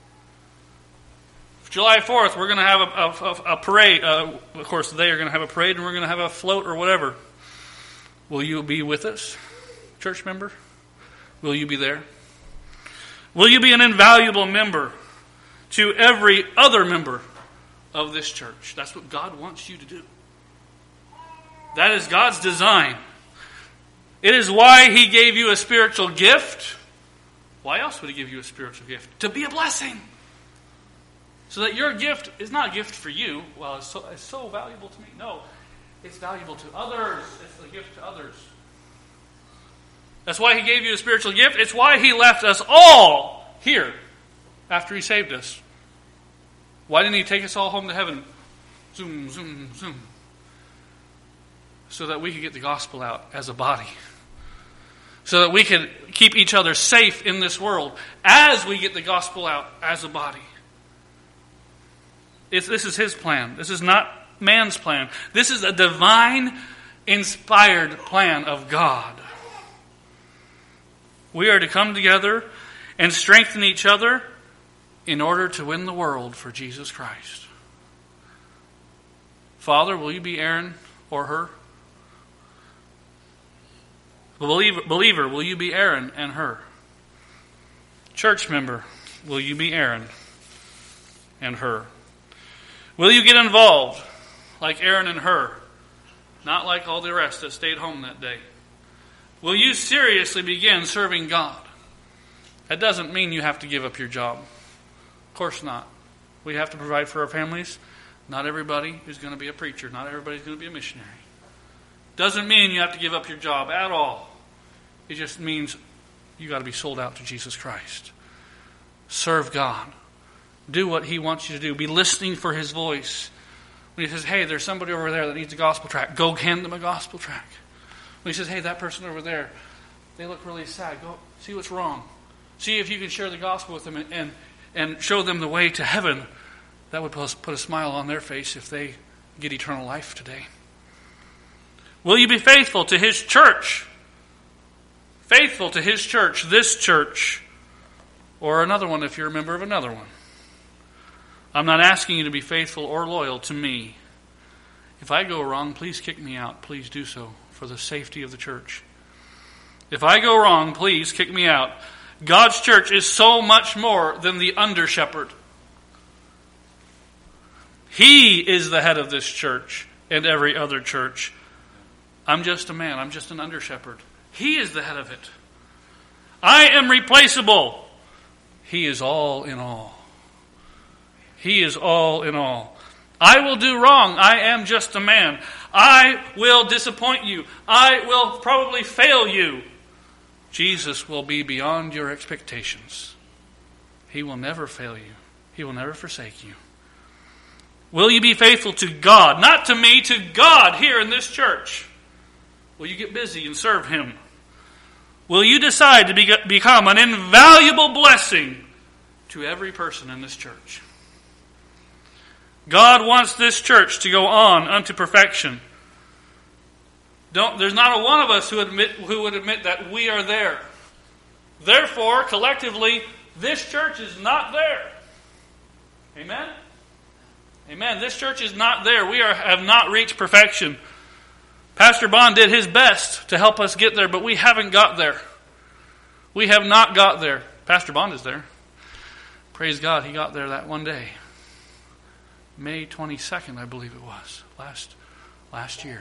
July fourth, we're going to have a, a, a parade. Uh, of course, they are going to have a parade, and we're going to have a float or whatever. Will you be with us, church member? Will you be there? Will you be an invaluable member to every other member of this church? That's what God wants you to do. That is God's design. It is why He gave you a spiritual gift. Why else would He give you a spiritual gift? To be a blessing. So that your gift is not a gift for you. Well, it's so, it's so valuable to me. No, it's valuable to others. It's a gift to others. That's why He gave you a spiritual gift. It's why He left us all here after He saved us. Why didn't He take us all home to heaven? Zoom, zoom, zoom. So that we could get the gospel out as a body. So that we could keep each other safe in this world as we get the gospel out as a body. It's, this is His plan. This is not man's plan. This is a divine, inspired plan of God. We are to come together and strengthen each other in order to win the world for Jesus Christ. Father, will you be Aaron or Hur? Believer, believer, will you be Aaron and Hur? Church member, will you be Aaron and Hur? Will you get involved like Aaron and Hur? Not like all the rest that stayed home that day. Will you seriously begin serving God? That doesn't mean you have to give up your job. Of course not. We have to provide for our families. Not everybody is going to be a preacher. Not everybody is going to be a missionary. Doesn't mean you have to give up your job at all. It just means you got to be sold out to Jesus Christ. Serve God. Do what He wants you to do. Be listening for His voice. When He says, hey, there's somebody over there that needs a gospel tract, go hand them a gospel tract. When He says, hey, that person over there, they look really sad, go see what's wrong. See if you can share the gospel with them and, and, and show them the way to heaven. That would put a smile on their face if they get eternal life today. Will you be faithful to His church? Faithful to His church, this church, or another one if you're a member of another one. I'm not asking you to be faithful or loyal to me. If I go wrong, please kick me out. Please do so for the safety of the church. If I go wrong, please kick me out. God's church is so much more than the under shepherd. He is the head of this church and every other church. I'm just a man. I'm just an under shepherd. He is the head of it. I am replaceable. He is all in all. He is all in all. I will do wrong. I am just a man. I will disappoint you. I will probably fail you. Jesus will be beyond your expectations. He will never fail you. He will never forsake you. Will you be faithful to God? Not to me, to God here in this church. Will you get busy and serve Him? Will you decide to be, become an invaluable blessing to every person in this church? God wants this church to go on unto perfection. Don't, there's not a one of us who admit who would admit that we are there. Therefore, collectively, this church is not there. Amen? Amen. This church is not there. We are have not reached perfection. Pastor Bond did his best to help us get there, but we haven't got there. We have not got there. Pastor Bond is there. Praise God, he got there that one day. May twenty-second, I believe it was, last, last year.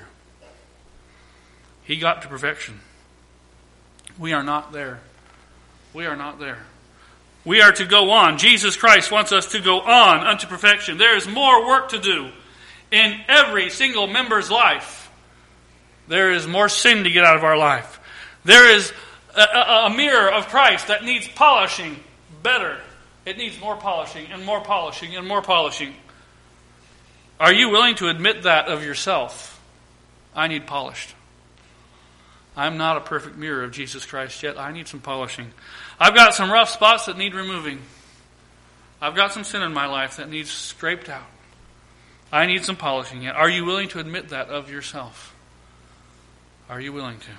He got to perfection. We are not there. We are not there. We are to go on. Jesus Christ wants us to go on unto perfection. There is more work to do in every single member's life. There is more sin to get out of our life. There is a, a, a mirror of Christ that needs polishing better. It needs more polishing and more polishing and more polishing. Are you willing to admit that of yourself? I need polished. I'm not a perfect mirror of Jesus Christ yet. I need some polishing. I've got some rough spots that need removing. I've got some sin in my life that needs scraped out. I need some polishing yet. Are you willing to admit that of yourself? Are you willing to?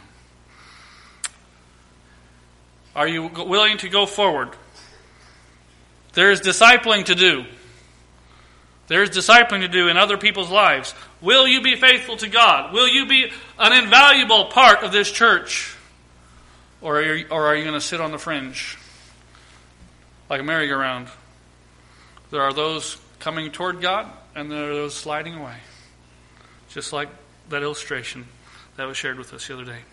Are you willing to go forward? There is discipling to do. There is discipling to do in other people's lives. Will you be faithful to God? Will you be an invaluable part of this church? Or are you, or are you going to sit on the fringe like a merry-go-round? There are those coming toward God, and there are those sliding away. Just like that illustration that was shared with us the other day.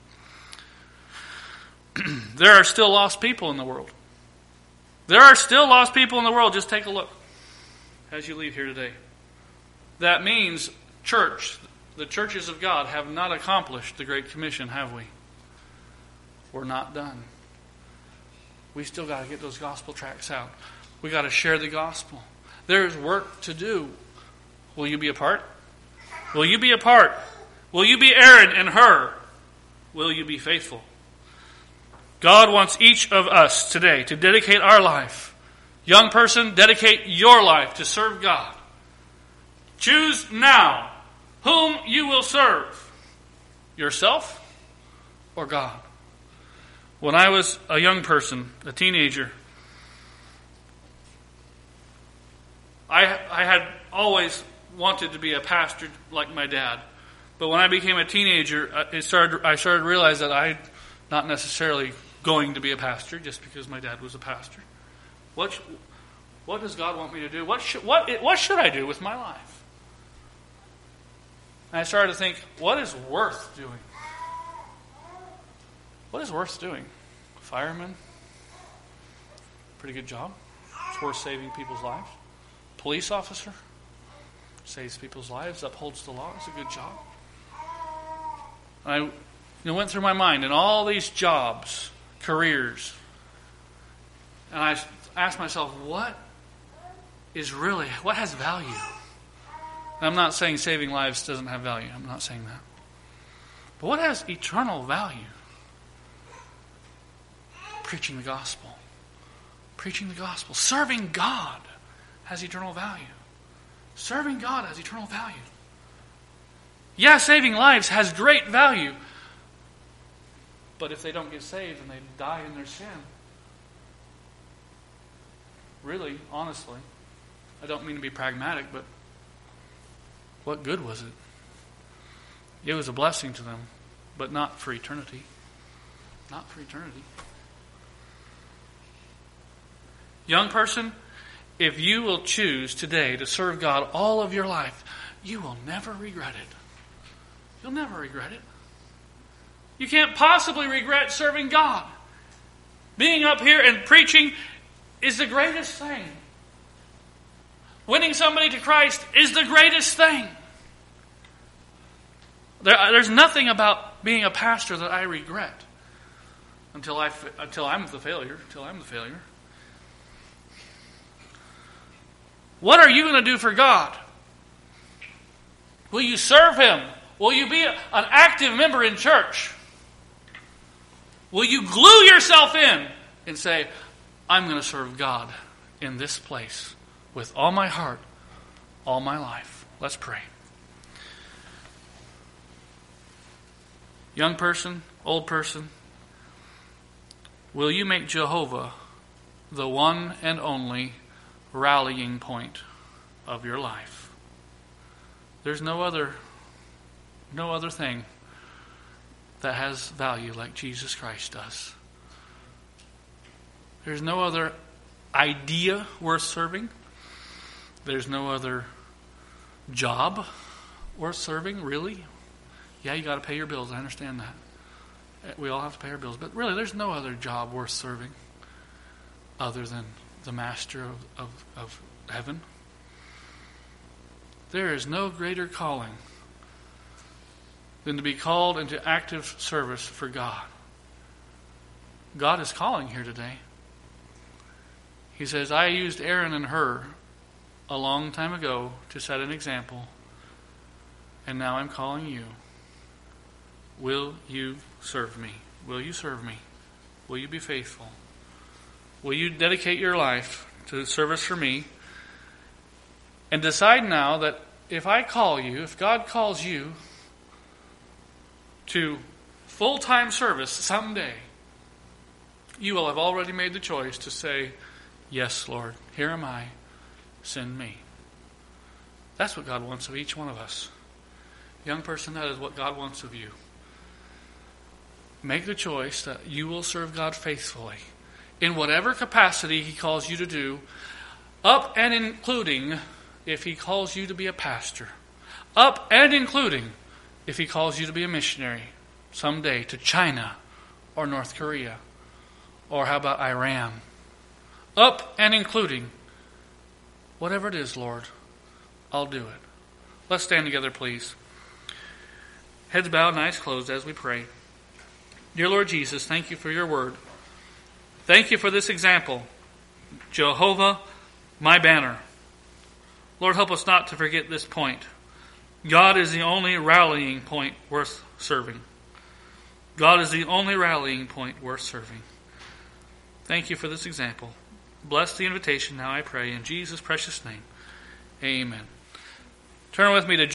There are still lost people in the world. There are still lost people in the world. Just take a look as you leave here today. That means church, the churches of God have not accomplished the Great Commission, have we? We're not done. We still got to get those gospel tracts out. We got to share the gospel. There's work to do. Will you be a part? Will you be a part? Will you be Aaron and Hur? Will you be faithful? God wants each of us today to dedicate our life. Young person, dedicate your life to serve God. Choose now whom you will serve. Yourself or God. When I was a young person, a teenager, I, I had always wanted to be a pastor like my dad. But when I became a teenager, it started, I started to realize that I'm not necessarily going to be a pastor just because my dad was a pastor. What, what does God want me to do? What should, what, what should I do with my life? And I started to think, what is worth doing? What is worth doing? Fireman? Pretty good job. It's worth saving people's lives. Police officer? Saves people's lives, upholds the law. It's a good job. And I you know, went through my mind and all these jobs, careers. And I asked myself, what is really, what has value? And I'm not saying saving lives doesn't have value. I'm not saying that. But what has eternal value? Preaching the gospel. Preaching the gospel. Serving God has eternal value. Serving God has eternal value. Yeah, saving lives has great value. But if they don't get saved and they die in their sin, really, honestly, I don't mean to be pragmatic, but what good was it? It was a blessing to them, but not for eternity. Not for eternity. Young person, if you will choose today to serve God all of your life, you will never regret it. You'll never regret it. You can't possibly regret serving God. Being up here and preaching is the greatest thing. Winning somebody to Christ is the greatest thing. There, there's nothing about being a pastor that I regret until I until I'm the failure. Until I'm the failure. What are you going to do for God? Will you serve Him? Will you be a, an active member in church? Will you glue yourself in and say, I'm going to serve God in this place with all my heart, all my life? Let's pray. Young person, old person, will you make Jehovah the one and only rallying point of your life. There's no other, no other thing that has value like Jesus Christ does. There's no other idea worth serving. There's no other job worth serving, really. Yeah, you got to pay your bills. I understand that. We all have to pay our bills. But really, there's no other job worth serving other than the master of, of, of heaven. There is no greater calling than to be called into active service for God. God is calling here today. He says, I used Aaron and Hur a long time ago to set an example, and now I'm calling you. Will you serve me? Will you serve me? Will you be faithful? Will you dedicate your life to service for me? And decide now that if I call you, if God calls you to full-time service someday, you will have already made the choice to say, yes, Lord, here am I, send me. That's what God wants of each one of us. Young person, that is what God wants of you. Make the choice that you will serve God faithfully in whatever capacity He calls you to do, up and including if He calls you to be a pastor, up and including if He calls you to be a missionary someday to China or North Korea, or how about Iran, up and including whatever it is, Lord, I'll do it. Let's stand together, please. Heads bowed and eyes closed as we pray. Dear Lord Jesus, thank you for your word. Thank you for this example. Jehovah, my banner. Lord, help us not to forget this point. God is the only rallying point worth serving. God is the only rallying point worth serving. Thank you for this example. Bless the invitation now, I pray, in Jesus' precious name. Amen. Turn with me to